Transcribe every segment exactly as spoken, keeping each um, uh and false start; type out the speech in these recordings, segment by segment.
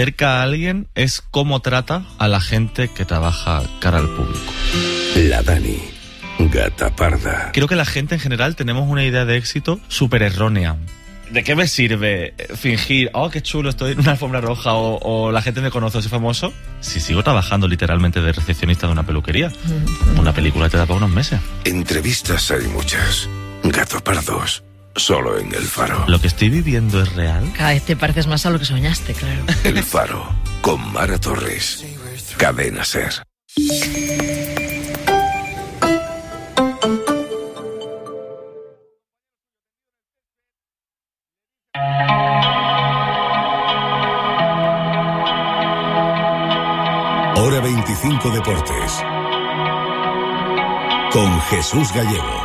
acerca a alguien es cómo trata a la gente que trabaja cara al público. La Dani, gata parda. Creo que la gente en general tenemos una idea de éxito súper errónea. ¿De qué me sirve fingir, oh, qué chulo, estoy en una alfombra roja o, o la gente me conoce, soy famoso? Si sigo trabajando literalmente de recepcionista de una peluquería. Una película te da para unos meses. Entrevistas hay muchas. Gato pardos, solo en El Faro. ¿Lo que estoy viviendo es real? Cada vez te pareces más a lo que soñaste, claro. El Faro, con Mara Torres. Cadena Ser. Hora veinticinco Deportes con Jesús Gallego.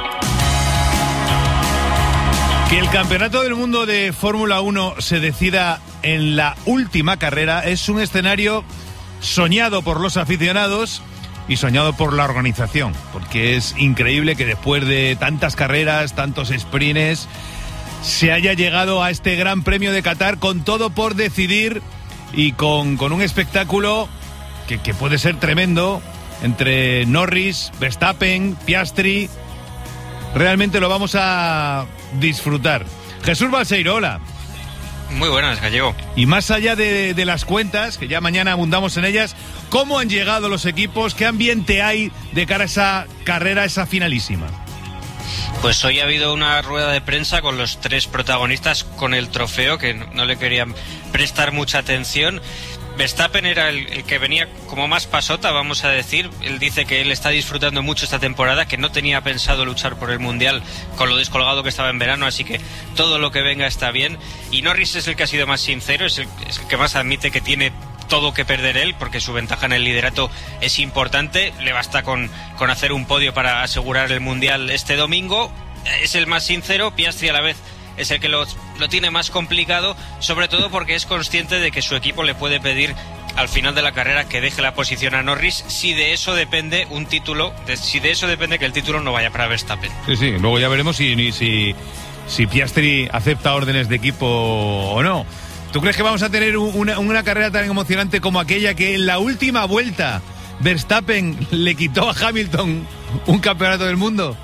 Que el Campeonato del Mundo de Fórmula uno se decida en la última carrera es un escenario soñado por los aficionados y soñado por la organización, porque es increíble que después de tantas carreras, tantos sprints, se haya llegado a este Gran Premio de Qatar con todo por decidir y con, con un espectáculo Que, que puede ser tremendo entre Norris, Verstappen, Piastri. Realmente lo vamos a disfrutar. Jesús Balseiro, hola. Muy buenas, Gallego. Y más allá de, de las cuentas, que ya mañana abundamos en ellas, ¿cómo han llegado los equipos? ¿Qué ambiente hay de cara a esa carrera, esa finalísima? Pues hoy ha habido una rueda de prensa con los tres protagonistas con el trofeo, que no, no le querían prestar mucha atención. Verstappen era el, el que venía como más pasota, vamos a decir. Él dice que él está disfrutando mucho esta temporada, que no tenía pensado luchar por el Mundial con lo descolgado que estaba en verano, así que todo lo que venga está bien. Y Norris es el que ha sido más sincero, es el, es el que más admite que tiene todo que perder él, porque su ventaja en el liderato es importante. Le basta con, con hacer un podio para asegurar el Mundial este domingo. Es el más sincero. Piastri a la vez es el que lo, lo tiene más complicado, sobre todo porque es consciente de que su equipo le puede pedir al final de la carrera que deje la posición a Norris, si de eso depende un título, de, si de eso depende que el título no vaya para Verstappen. Sí, sí, luego ya veremos si, si, si Piastri acepta órdenes de equipo o no. ¿Tú crees que vamos a tener una, una carrera tan emocionante como aquella que en la última vuelta Verstappen le quitó a Hamilton un campeonato del mundo?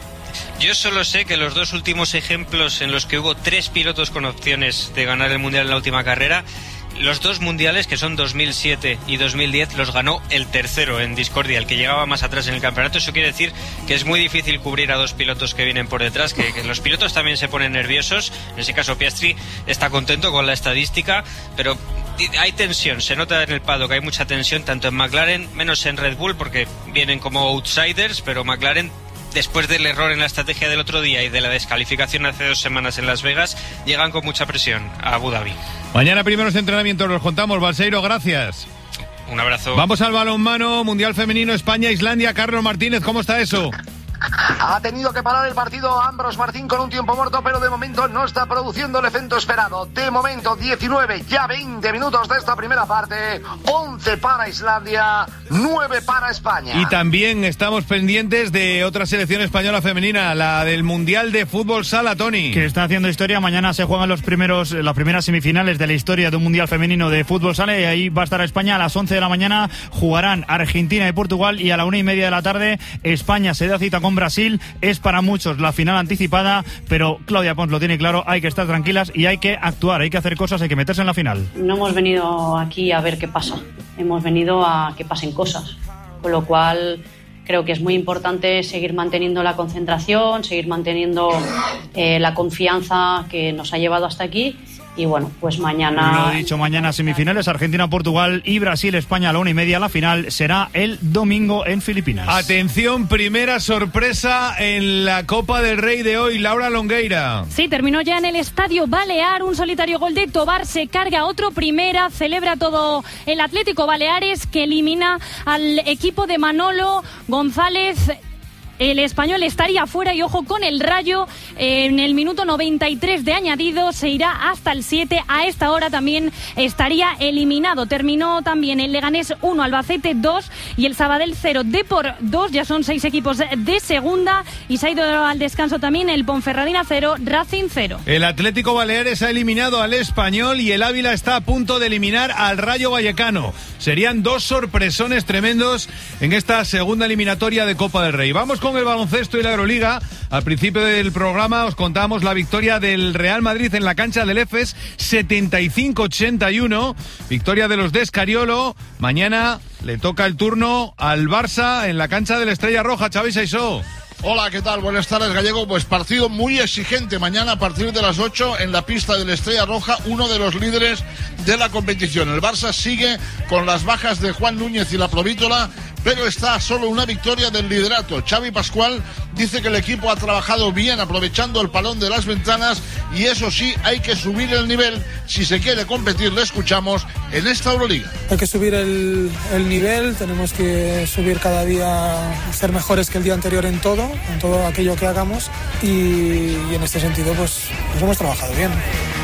Yo solo sé que los dos últimos ejemplos en los que hubo tres pilotos con opciones de ganar el Mundial en la última carrera, los dos mundiales, que son dos mil siete y dos mil diez, los ganó el tercero en discordia, el que llegaba más atrás en el campeonato. Eso quiere decir que es muy difícil cubrir a dos pilotos que vienen por detrás, que, que los pilotos también se ponen nerviosos. En ese caso Piastri está contento con la estadística, pero hay tensión, se nota en el paddock que hay mucha tensión, tanto en McLaren, menos en Red Bull, porque vienen como outsiders, pero McLaren, después del error en la estrategia del otro día y de la descalificación hace dos semanas en Las Vegas, llegan con mucha presión a Abu Dhabi. Mañana primeros entrenamientos los contamos. Balseiro, gracias. Un abrazo. Vamos al balonmano, Mundial Femenino, España-Islandia. Carlos Martínez, ¿cómo está eso? Ha tenido que parar el partido Ambros Martín con un tiempo muerto, pero de momento no está produciendo el efecto esperado. De momento diecinueve, ya veinte minutos de esta primera parte. once para Islandia, nueve para España. Y también estamos pendientes de otra selección española femenina, la del Mundial de Fútbol Sala, Tony. Que está haciendo historia. Mañana se juegan los primeros, las primeras semifinales de la historia de un Mundial Femenino de Fútbol Sala, y ahí va a estar España a las once de la mañana. Jugarán Argentina y Portugal, y a la una y media de la tarde España se da cita con Brasil. Es para muchos la final anticipada, pero Claudia Pons lo tiene claro, hay que estar tranquilas y hay que actuar, hay que hacer cosas, hay que meterse en la final. No hemos venido aquí a ver qué pasa, hemos venido a que pasen cosas, con lo cual creo que es muy importante seguir manteniendo la concentración, seguir manteniendo eh, la confianza que nos ha llevado hasta aquí. Y bueno, pues mañana... Lo he dicho, mañana semifinales, Argentina, Portugal y Brasil, España a la una y media. La final será el domingo en Filipinas. Atención, primera sorpresa en la Copa del Rey de hoy, Laura Longueira. Sí, terminó ya en el Estadio Balear, un solitario gol de Tobar, se carga otro primera, celebra todo el Atlético Baleares, que elimina al equipo de Manolo González. el Español estaría fuera y ojo con el Rayo, eh, en el minuto noventa y tres de añadido se irá hasta el siete. A esta hora también estaría eliminado. Terminó también el Leganés uno, Albacete dos y el Sabadell cero, Depor dos. Ya son seis equipos de segunda y se ha ido al descanso también el Ponferradina cero, Racing cero. El Atlético Baleares ha eliminado al Español y el Ávila está a punto de eliminar al Rayo Vallecano. Serían dos sorpresones tremendos en esta segunda eliminatoria de Copa del Rey. Vamos con el baloncesto y la Euroliga. Al principio del programa os contamos la victoria del Real Madrid en la cancha del Efes, setenta y cinco ochenta y uno. Victoria de los de Escariolo. Mañana le toca el turno al Barça en la cancha de la Estrella Roja. Xavi Saisó. Hola, ¿qué tal? Buenas tardes, Gallego. Pues partido muy exigente mañana a partir de las ocho en la pista de la Estrella Roja, uno de los líderes de la competición. El Barça sigue con las bajas de Juan Núñez y la Provítola, pero está a solo una victoria del liderato. Xavi Pascual dice que el equipo ha trabajado bien aprovechando el palón de las ventanas y eso sí, hay que subir el nivel si se quiere competir. Le escuchamos en esta Euroliga. Hay que subir el, el nivel, tenemos que subir cada día, ser mejores que el día anterior en todo, en todo aquello que hagamos y, y en este sentido pues, pues hemos trabajado bien.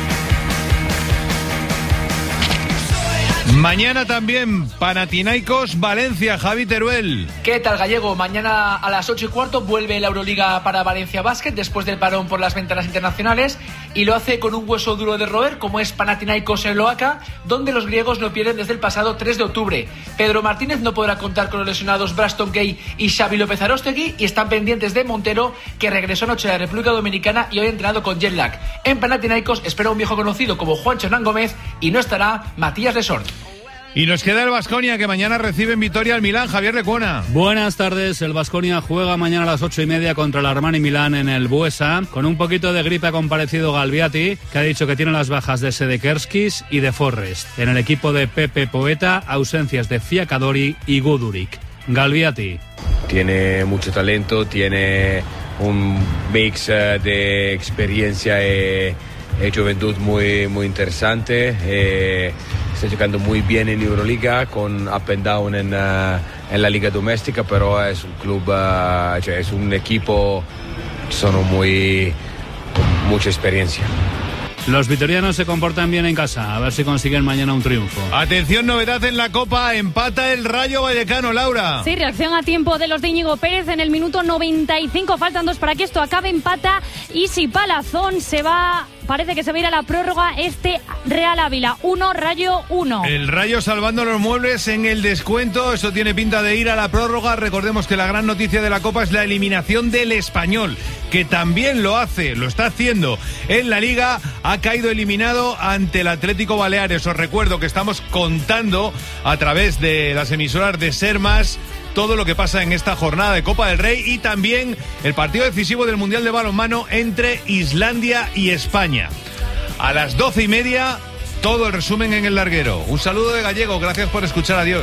Mañana también Panathinaikos Valencia, Javi Teruel. ¿Qué tal, Gallego? Mañana a las ocho y cuarto vuelve la Euroliga para Valencia Basket después del parón por las ventanas internacionales y lo hace con un hueso duro de roer como es Panathinaikos en Loaca, donde los griegos no pierden desde el pasado tres de octubre. Pedro Martínez no podrá contar con los lesionados Braston Gay y Xavi López Aróstegui y están pendientes de Montero, que regresó anoche a la República Dominicana y hoy ha entrenado con jet lag. En Panathinaikos espera un viejo conocido como Juancho Hernán Gómez y no estará Matías Lesort. Y nos queda el Baskonia, que mañana recibe en Vitoria al Milán. Javier Lecuona. Buenas tardes. El Baskonia juega mañana a las ocho y media contra el Armani Milán en el Buesa. Con un poquito de gripe ha comparecido Galviati, que ha dicho que tiene las bajas de Sedekerskis y de Forrest. En el equipo de Pepe Poeta, ausencias de Fiacadori y Guduric. Galviati. Tiene mucho talento, tiene un mix de experiencia y, y juventud muy, muy interesante. Eh, Está jugando muy bien en Euroliga, con up and down en, uh, en la liga doméstica, pero es un club, uh, cioè es un equipo, son muy, con mucha experiencia. Los vitorianos se comportan bien en casa, a ver si consiguen mañana un triunfo. Atención, novedad en la Copa, empata el Rayo Vallecano, Laura. Sí, reacción a tiempo de los de Íñigo Pérez en el minuto noventa y cinco, faltan dos para que esto acabe, empata y si Palazón se va... Parece que se va a ir a la prórroga este Real Ávila. uno, Rayo uno. El Rayo salvando los muebles en el descuento. Eso tiene pinta de ir a la prórroga. Recordemos que la gran noticia de la Copa es la eliminación del Español, que también lo hace, lo está haciendo en la Liga. Ha caído eliminado ante el Atlético Baleares. Os recuerdo que estamos contando a través de las emisoras de Ser Más todo lo que pasa en esta jornada de Copa del Rey y también el partido decisivo del Mundial de Balonmano entre Islandia y España. A las doce y media, todo el resumen en El Larguero. Un saludo de Gallego, gracias por escuchar, adiós.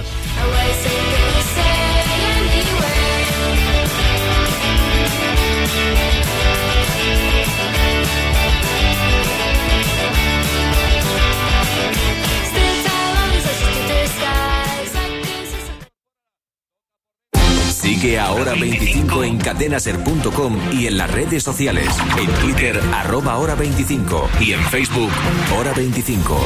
Sigue a Hora veinticinco en cadena ser punto com y en las redes sociales. En Twitter, arroba Hora veinticinco y en Facebook, Hora veinticinco.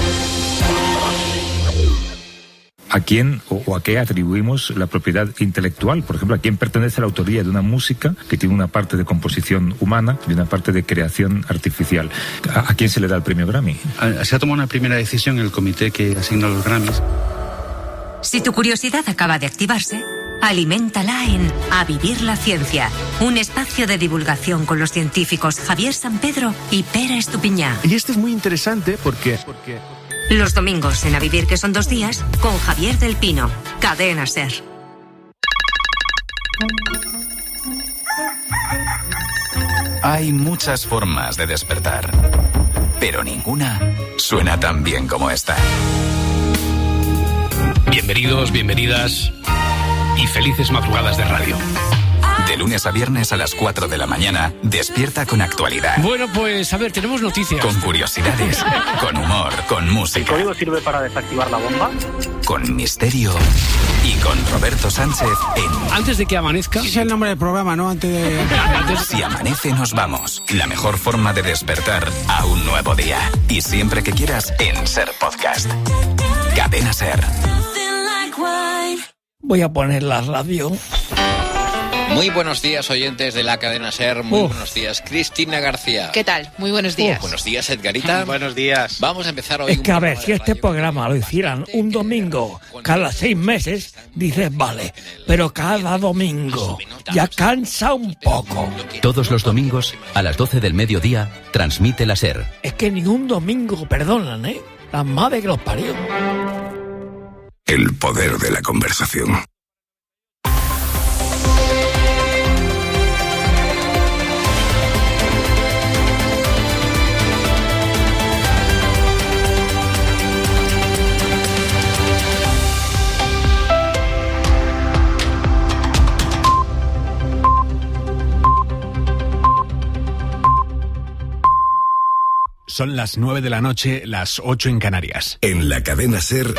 ¿A quién o a qué atribuimos la propiedad intelectual? Por ejemplo, ¿a quién pertenece la autoría de una música que tiene una parte de composición humana y una parte de creación artificial? ¿A, a quién se le da el premio Grammy? Se ha tomado una primera decisión en el comité que asigna los Grammys. Si tu curiosidad acaba de activarse, aliméntala en A Vivir la Ciencia, un espacio de divulgación con los científicos Javier Sampedro y Pere Estupiñá. Y esto es muy interesante porque... porque... Los domingos en A Vivir, que son dos días, con Javier del Pino, Cadena Ser. Hay muchas formas de despertar, pero ninguna suena tan bien como esta. Bienvenidos, bienvenidas y felices madrugadas de radio. De lunes a viernes a las cuatro de la mañana, despierta con actualidad. Bueno, pues a ver, tenemos noticias. Con curiosidades, con humor, con música. ¿El código sirve para desactivar la bomba? Con misterio y con Roberto Sánchez en Antes de que amanezca. Es el nombre del programa, ¿no? Antes de... Si amanece nos vamos. La mejor forma de despertar a un nuevo día. Y siempre que quieras en Ser Podcast. Cadena Ser. Voy a poner la radio. Muy buenos días, oyentes de la cadena SER. Muy Uf. buenos días, Cristina García. ¿Qué tal? Muy buenos días. Uf. Buenos días, Edgarita. Buenos días. Vamos a empezar hoy. Es que a ver, si este programa lo hicieran un domingo cada seis meses, dices vale, pero cada domingo ya cansa un poco. Todos los domingos, a las doce del mediodía, transmite la SER. Es que ni un domingo perdonan, ¿eh? La madre que los parió. El poder de la conversación. Son las nueve de la noche, las ocho en Canarias. En la cadena SER,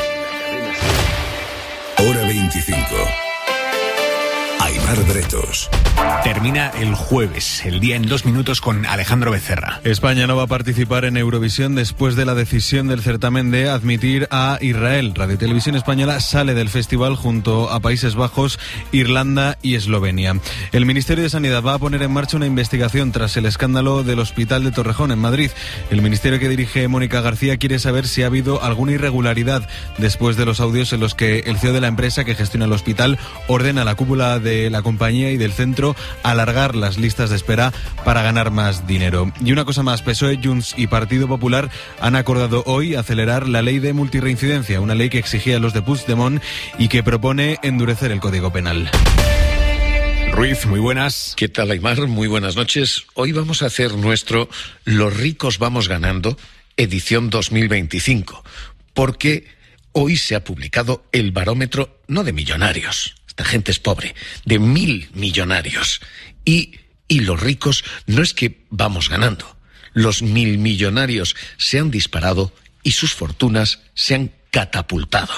Hora veinticinco. Aimar Bretos. Termina el jueves, el día en dos minutos con Alejandro Becerra. España no va a participar en Eurovisión después de la decisión del certamen de admitir a Israel. Radio Televisión Española sale del festival junto a Países Bajos, Irlanda y Eslovenia. El Ministerio de Sanidad va a poner en marcha una investigación tras el escándalo del Hospital de Torrejón en Madrid. El ministerio que dirige Mónica García quiere saber si ha habido alguna irregularidad después de los audios en los que el C E O de la empresa que gestiona el hospital ordena a la cúpula de la compañía y del centro alargar las listas de espera para ganar más dinero. Y una cosa más, P S O E, Junts y Partido Popular han acordado hoy acelerar la ley de multirreincidencia, una ley que exigía a los de Puigdemont y que propone endurecer el Código Penal. Ruiz, muy buenas. ¿Qué tal, Aimar? Muy buenas noches. Hoy vamos a hacer nuestro Los ricos vamos ganando, edición dos mil veinticinco, porque hoy se ha publicado el barómetro, no de millonarios, esta gente es pobre, de mil millonarios. Y, y los ricos no es que vamos ganando. Los mil millonarios se han disparado y sus fortunas se han catapultado.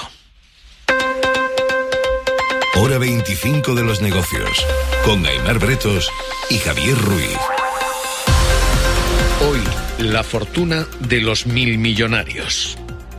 Hora veinticinco de los negocios, con Aimar Bretos y Javier Ruiz. Hoy, la fortuna de los mil millonarios.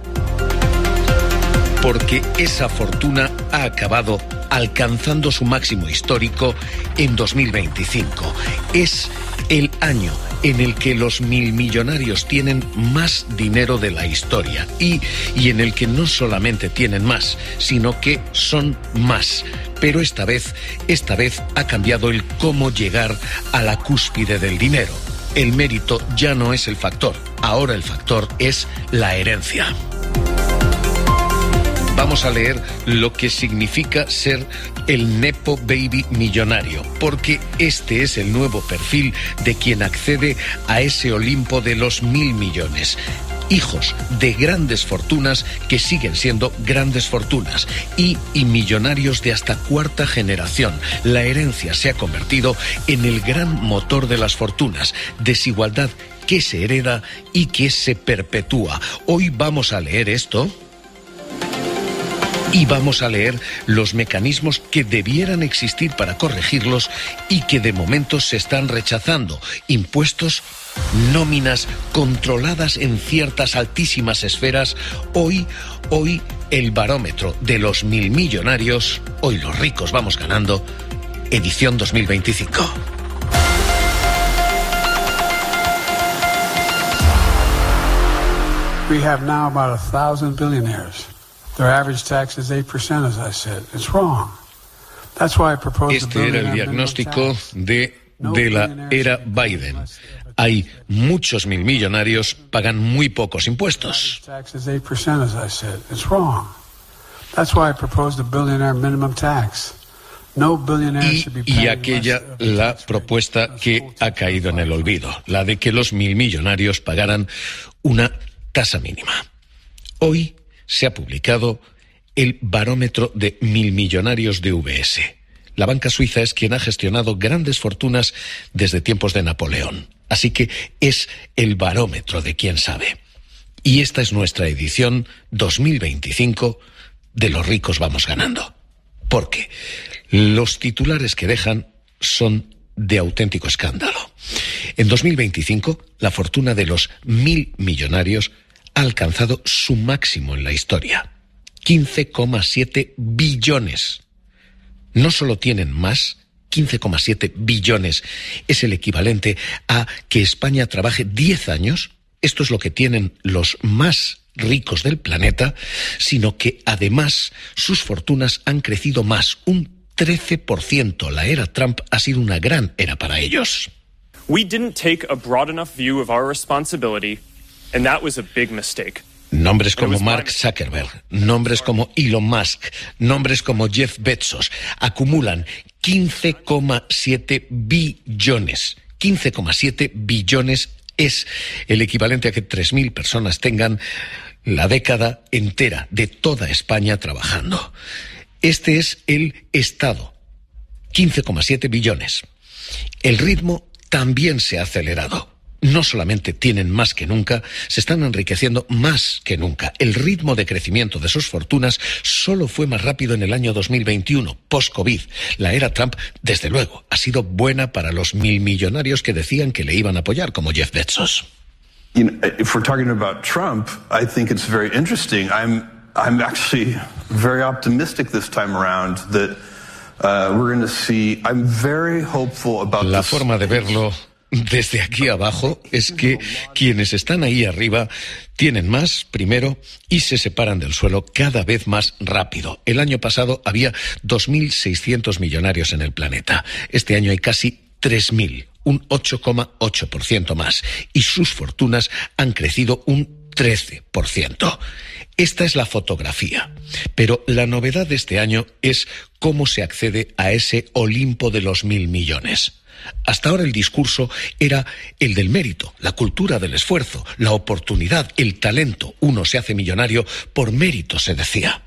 Porque esa fortuna ha acabado alcanzando su máximo histórico en dos mil veinticinco. Es el año en el que los mil millonarios tienen más dinero de la historia y, y en el que no solamente tienen más, sino que son más. Pero esta vez, esta vez ha cambiado el cómo llegar a la cúspide del dinero. El mérito ya no es el factor, ahora el factor es la herencia. Vamos a leer lo que significa ser el Nepo Baby millonario, porque este es el nuevo perfil de quien accede a ese Olimpo de los mil millones. Hijos de grandes fortunas que siguen siendo grandes fortunas y, y millonarios de hasta cuarta generación. La herencia se ha convertido en el gran motor de las fortunas. Desigualdad que se hereda y que se perpetúa. Hoy vamos a leer esto. Y vamos a leer los mecanismos que debieran existir para corregirlos y que de momento se están rechazando. Impuestos, nóminas controladas en ciertas altísimas esferas. Hoy, hoy el barómetro de los mil millonarios, hoy los ricos vamos ganando, edición dos mil veinticinco. We have now about a thousand billionaires. Their average tax is eight percent, as I said. It's wrong. That's why I proposed Este era el diagnóstico de, de la era Biden. Hay muchos mil millonarios, pagan muy pocos impuestos. tax is eight percent, as I said. It's wrong. That's why I proposed a billionaire minimum tax. No billionaire Y, should be y paying aquella la propuesta que ha caído en el olvido, la de que los mil millonarios pagaran una tasa mínima. Hoy se ha publicado el barómetro de mil millonarios de U B S. La banca suiza es quien ha gestionado grandes fortunas desde tiempos de Napoleón. Así que es el barómetro de quien sabe. Y esta es nuestra edición dos mil veinticinco de Los ricos vamos ganando. porque los titulares que dejan son de auténtico escándalo. En dos mil veinticinco, la fortuna de los mil millonarios ha alcanzado su máximo en la historia, quince coma siete billones. No solo tienen más, quince coma siete billones es el equivalente a que España trabaje diez años, esto es lo que tienen los más ricos del planeta, sino que además sus fortunas han crecido más, un trece por ciento. La era Trump ha sido una gran era para ellos. We didn't take a broad enough view of our responsibility, and that was a big mistake. Nombres como Mark Zuckerberg, nombres como Elon Musk, nombres como Jeff Bezos acumulan quince coma siete billones. quince coma siete billones es el equivalente a que tres mil personas tengan la década entera de toda España trabajando. Este es el Estado, quince coma siete billones. El ritmo también se ha acelerado. No solamente tienen más que nunca, se están enriqueciendo más que nunca. El ritmo de crecimiento de sus fortunas solo fue más rápido en el año dos mil veintiuno, post-COVID. La era Trump, desde luego, ha sido buena para los mil millonarios que decían que le iban a apoyar, como Jeff Bezos. You know, if we're talking about Trump, I think it's very interesting. I'm I'm actually very optimistic this time around that uh, we're going to see. I'm very hopeful about La this. forma de verlo desde aquí abajo es que quienes están ahí arriba tienen más, primero, y se separan del suelo cada vez más rápido. El año pasado había dos mil seiscientos millonarios en el planeta. Este año hay casi tres mil, un ocho coma ocho por ciento más, y sus fortunas han crecido un trece por ciento. Esta es la fotografía, pero la novedad de este año es cómo se accede a ese Olimpo de los mil millones. Hasta ahora el discurso era el del mérito, la cultura del esfuerzo, la oportunidad, el talento. Uno se hace millonario por mérito, se decía.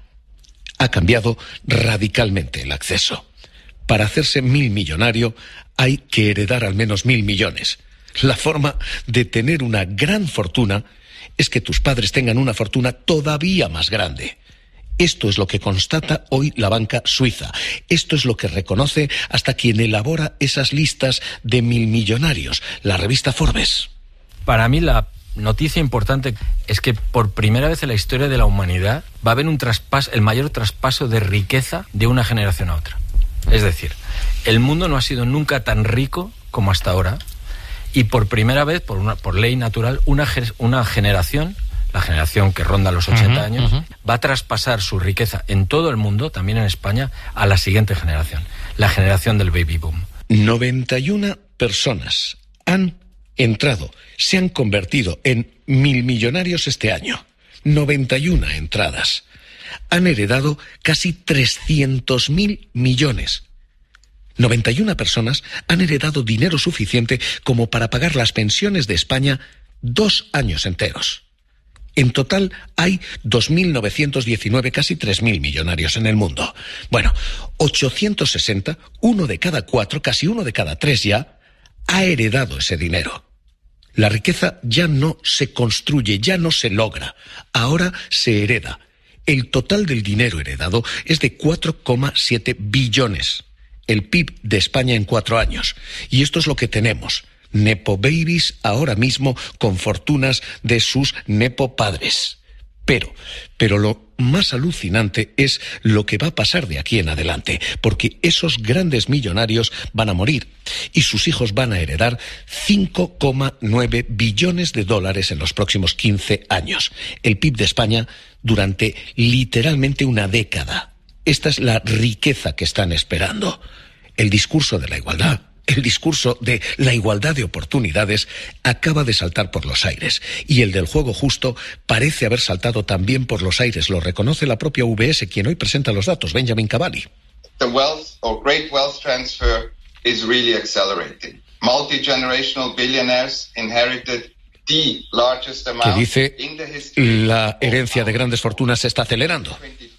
Ha cambiado radicalmente el acceso. Para hacerse mil millonario hay que heredar al menos mil millones. La forma de tener una gran fortuna es que tus padres tengan una fortuna todavía más grande. Esto es lo que constata hoy la banca suiza. Esto es lo que reconoce hasta quien elabora esas listas de mil millonarios, la revista Forbes. Para mí la noticia importante es que por primera vez en la historia de la humanidad va a haber un traspaso, el mayor traspaso de riqueza de una generación a otra. Es decir, el mundo no ha sido nunca tan rico como hasta ahora, y por primera vez, por una por ley natural, una, una generación, la generación que ronda los ochenta uh-huh, años, uh-huh. va a traspasar su riqueza en todo el mundo, también en España, a la siguiente generación, la generación del baby boom. noventa y una personas han entrado, se han convertido en mil millonarios este año. noventa y una entradas. Han heredado casi trescientos mil millones. noventa y una personas han heredado dinero suficiente como para pagar las pensiones de España dos años enteros. En total hay dos mil novecientos diecinueve, casi tres mil millonarios en el mundo. Bueno, ochocientos sesenta, uno de cada cuatro, casi uno de cada tres ya, ha heredado ese dinero. La riqueza ya no se construye, ya no se logra, ahora se hereda. El total del dinero heredado es de cuatro coma siete billones. El P I B de España en cuatro años. Y esto es lo que tenemos. Nepo babies ahora mismo con fortunas de sus nepo padres. Pero, pero lo más alucinante es lo que va a pasar de aquí en adelante, porque esos grandes millonarios van a morir y sus hijos van a heredar cinco coma nueve billones de dólares en los próximos quince años. El P I B de España durante literalmente una década. Esta es la riqueza que están esperando. El discurso de la igualdad, el discurso de la igualdad de oportunidades acaba de saltar por los aires. Y el del juego justo parece haber saltado también por los aires. Lo reconoce la propia U B S, quien hoy presenta los datos, Benjamin Cavalli. The wealth or great wealth transfer is really accelerating. Multi-generational billionaires inherited the largest amount que dice in the history. La herencia de grandes fortunas se está acelerando.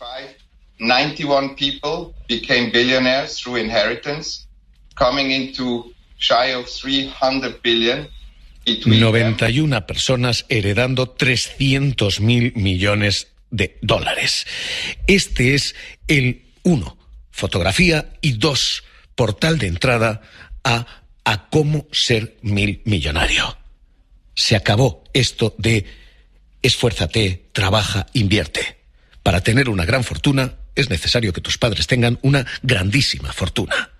ninety-one people became billionaires through inheritance, coming into shy of three hundred billion. noventa y una personas heredando trescientos mil millones de dólares. Este es el uno fotografía y dos, portal de entrada a a cómo ser mil millonario. Se acabó esto de esfuérzate, trabaja, invierte. Para tener una gran fortuna es necesario que tus padres tengan una grandísima fortuna.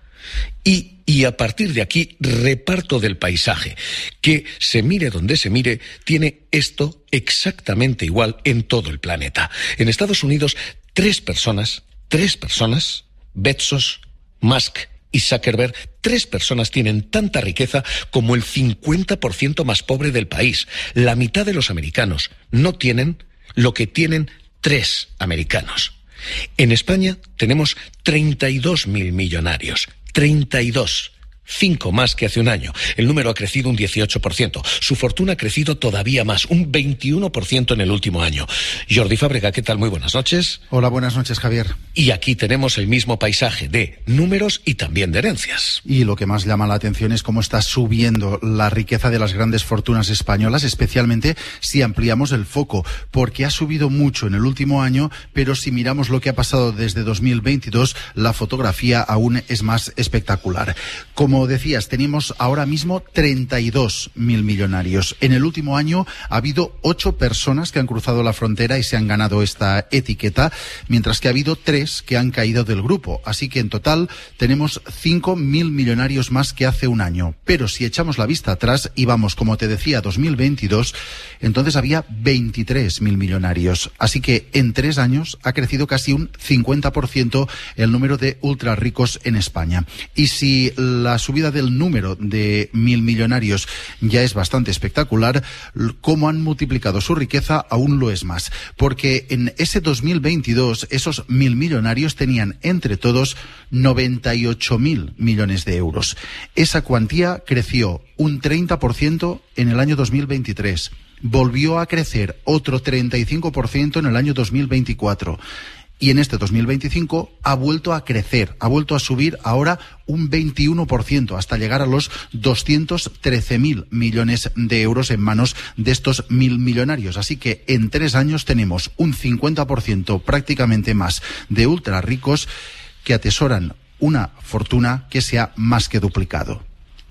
Y, y a partir de aquí, reparto del paisaje, que se mire donde se mire, tiene esto exactamente igual en todo el planeta. En Estados Unidos, tres personas, tres personas, Bezos, Musk y Zuckerberg, tres personas tienen tanta riqueza como el cincuenta por ciento más pobre del país. La mitad de los americanos no tienen lo que tienen tres americanos. En España tenemos treinta y dos mil millonarios. treinta y dos. Cinco más que hace un año. El número ha crecido un dieciocho por ciento. Su fortuna ha crecido todavía más, un veintiuno por ciento en el último año. Jordi Fábrega, ¿qué tal? Muy buenas noches. Hola, buenas noches, Javier. Y aquí tenemos el mismo paisaje de números y también de herencias. Y lo que más llama la atención es cómo está subiendo la riqueza de las grandes fortunas españolas, especialmente si ampliamos el foco, porque ha subido mucho en el último año, pero si miramos lo que ha pasado desde dos mil veintidós, la fotografía aún es más espectacular. Como Como decías, tenemos ahora mismo treinta y dos mil millonarios. En el último año ha habido ocho personas que han cruzado la frontera y se han ganado esta etiqueta, mientras que ha habido tres que han caído del grupo. Así que en total tenemos cinco mil millonarios más que hace un año. Pero si echamos la vista atrás y vamos, como te decía, a dos mil veintidós, entonces había veintitrés mil millonarios. Así que en tres años ha crecido casi un cincuenta por ciento el número de ultra ricos en España. Y si la subida del número de mil millonarios ya es bastante espectacular, cómo han multiplicado su riqueza aún lo es más, porque en ese dos mil veintidós esos mil millonarios tenían entre todos noventa y ocho mil millones de euros. Esa cuantía creció un treinta por ciento en el año dos mil veintitrés, volvió a crecer otro treinta y cinco por ciento en el año dos mil veinticuatro. Y en este dos mil veinticinco ha vuelto a crecer, ha vuelto a subir ahora un veintiuno por ciento hasta llegar a los doscientos trece mil millones de euros en manos de estos mil millonarios. Así que en tres años tenemos un cincuenta por ciento prácticamente más de ultra ricos que atesoran una fortuna que se ha más que duplicado.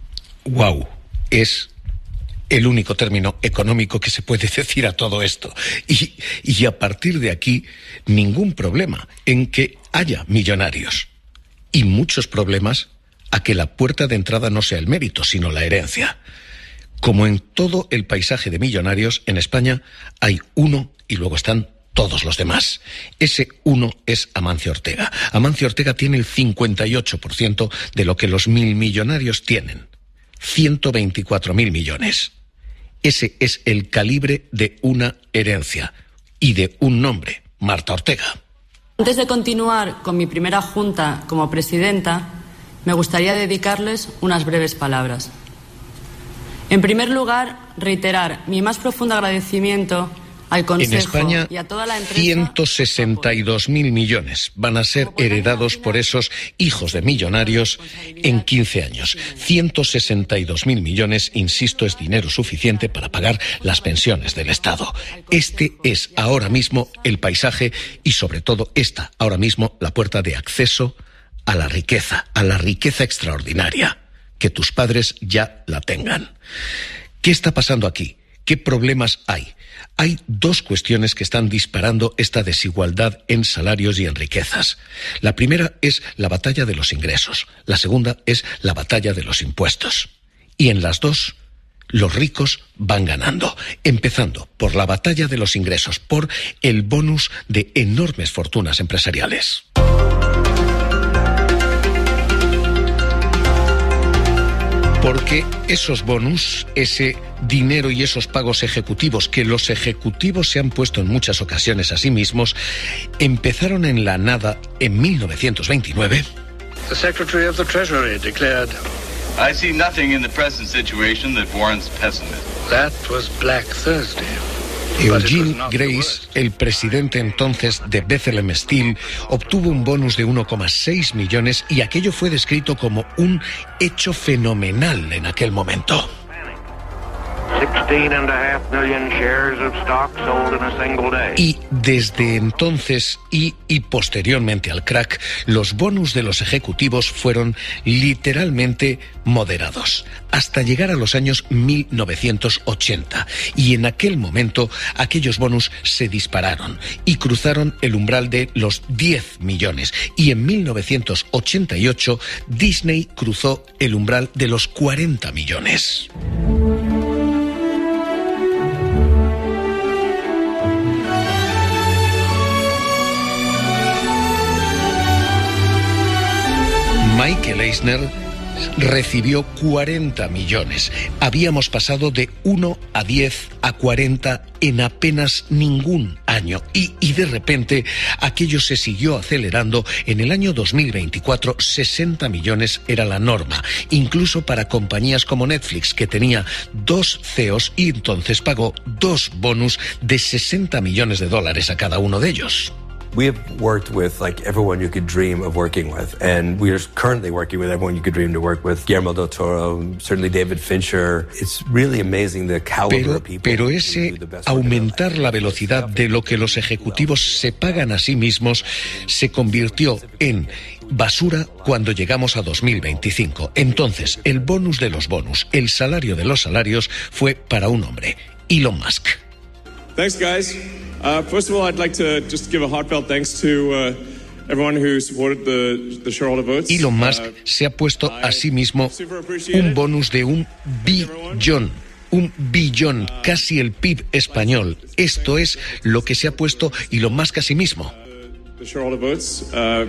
¡Guau! Es el único término económico que se puede decir a todo esto. Y, y a partir de aquí, ningún problema en que haya millonarios. Y muchos problemas a que la puerta de entrada no sea el mérito, sino la herencia. Como en todo el paisaje de millonarios, en España hay uno y luego están todos los demás. Ese uno es Amancio Ortega. Amancio Ortega tiene el cincuenta y ocho por ciento de lo que los mil millonarios tienen. ciento veinticuatro mil millones. Ese es el calibre de una herencia y de un nombre, Marta Ortega. Antes de continuar con mi primera junta como presidenta, me gustaría dedicarles unas breves palabras. En primer lugar, reiterar mi más profundo agradecimiento al Consejo en España, y a toda la empresa. ciento sesenta y dos mil millones van a ser heredados por esos hijos de millonarios en quince años. ciento sesenta y dos mil millones, insisto, es dinero suficiente para pagar las pensiones del Estado. Este es ahora mismo el paisaje y sobre todo esta ahora mismo la puerta de acceso a la riqueza, a la riqueza extraordinaria. Que tus padres ya la tengan. ¿Qué está pasando aquí? ¿Qué problemas hay? Hay dos cuestiones que están disparando esta desigualdad en salarios y en riquezas. La primera es la batalla de los ingresos. La segunda es la batalla de los impuestos. Y en las dos, los ricos van ganando. Empezando por la batalla de los ingresos, por el bonus de enormes fortunas empresariales. Porque esos bonus, ese dinero y esos pagos ejecutivos que los ejecutivos se han puesto en muchas ocasiones a sí mismos, empezaron en la nada en mil novecientos veintinueve. The Secretary of the Treasury declared, I see nothing in the present situation that warrants pessimism. That was Black Thursday. Eugene Grace, el presidente entonces de Bethlehem Steel, obtuvo un bonus de uno coma seis millones y aquello fue descrito como un hecho fenomenal en aquel momento. The sixteen and a half million shares of stock sold in a single day. Y desde entonces y, y posteriormente al crack, los bonus de los ejecutivos fueron literalmente moderados, hasta llegar a los años mil novecientos ochenta. Y en aquel momento, aquellos bonus se dispararon y cruzaron el umbral de los diez millones. Y en mil novecientos ochenta y ocho, Disney cruzó el umbral de los cuarenta millones. Michael Eisner recibió cuarenta millones. Habíamos pasado de uno a diez a cuarenta en apenas ningún año. Y, y de repente aquello se siguió acelerando. En el año dos mil veinticuatro, sesenta millones era la norma. Incluso para compañías como Netflix, que tenía dos C E Os y entonces pagó dos bonus de sesenta millones de dólares a cada uno de ellos. We have worked with like everyone you could dream of working with, and we are currently working with everyone you could dream to work with. Guillermo del Toro, certainly David Fincher. It's really amazing the caliber pero, of people. Pero ese aumentar la velocidad de lo que los ejecutivos se pagan a sí mismos se convirtió en basura cuando llegamos a dos mil veinticinco. Entonces, el bonus de los bonus, el salario de los salarios, fue para un hombre, Elon Musk. Thanks, guys. Uh, first of all, I'd like to just give a heartfelt thanks to uh, everyone who supported the, the shareholder votes. Elon Musk uh, se ha puesto a sí mismo un bonus de un billón. Un billón, casi el P I B español. Esto es lo que se ha puesto Elon Musk a sí mismo. The shareholder votes. Uh,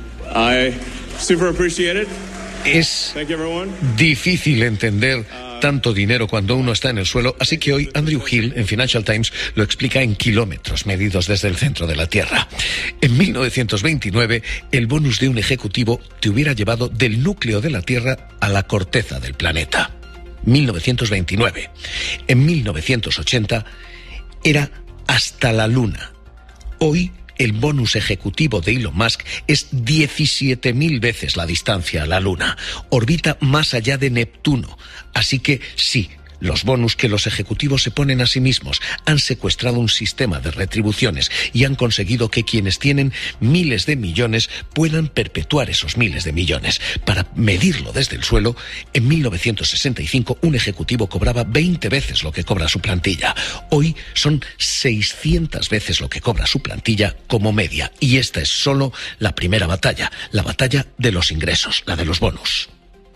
I super appreciate it. Es difícil entender tanto dinero cuando uno está en el suelo, así que hoy Andrew Hill en Financial Times lo explica en kilómetros medidos desde el centro de la Tierra. En mil novecientos veintinueve, el bonus de un ejecutivo te hubiera llevado del núcleo de la Tierra a la corteza del planeta. mil novecientos veintinueve. En mil novecientos ochenta era hasta la Luna. Hoy el bonus ejecutivo de Elon Musk es diecisiete mil veces la distancia a la Luna. Orbita más allá de Neptuno. Así que sí, los bonus que los ejecutivos se ponen a sí mismos han secuestrado un sistema de retribuciones y han conseguido que quienes tienen miles de millones puedan perpetuar esos miles de millones. Para medirlo desde el suelo, en mil novecientos sesenta y cinco un ejecutivo cobraba veinte veces lo que cobra su plantilla. Hoy son seiscientas veces lo que cobra su plantilla como media. Y esta es solo la primera batalla, la batalla de los ingresos, la de los bonus.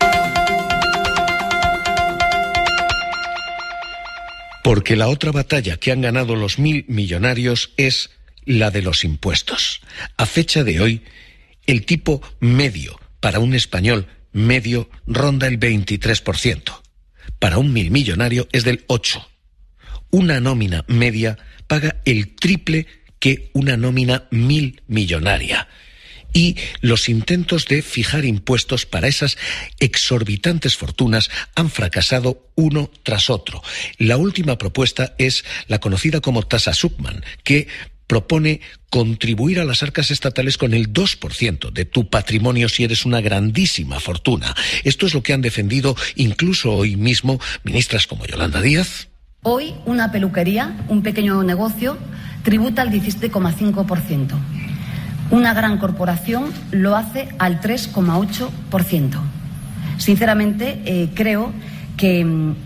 Porque la otra batalla que han ganado los mil millonarios es la de los impuestos. A fecha de hoy, el tipo medio para un español medio ronda el veintitrés por ciento. Para un mil millonario es del ocho por ciento. Una nómina media paga el triple que una nómina mil millonaria. Y los intentos de fijar impuestos para esas exorbitantes fortunas han fracasado uno tras otro. La última propuesta es la conocida como tasa Zuckman, que propone contribuir a las arcas estatales con el dos por ciento de tu patrimonio si eres una grandísima fortuna. Esto es lo que han defendido incluso hoy mismo ministras como Yolanda Díaz. Hoy una peluquería, un pequeño negocio, tributa al diecisiete coma cinco por ciento. Una gran corporación lo hace al tres coma ocho por ciento. Sinceramente, eh, creo que,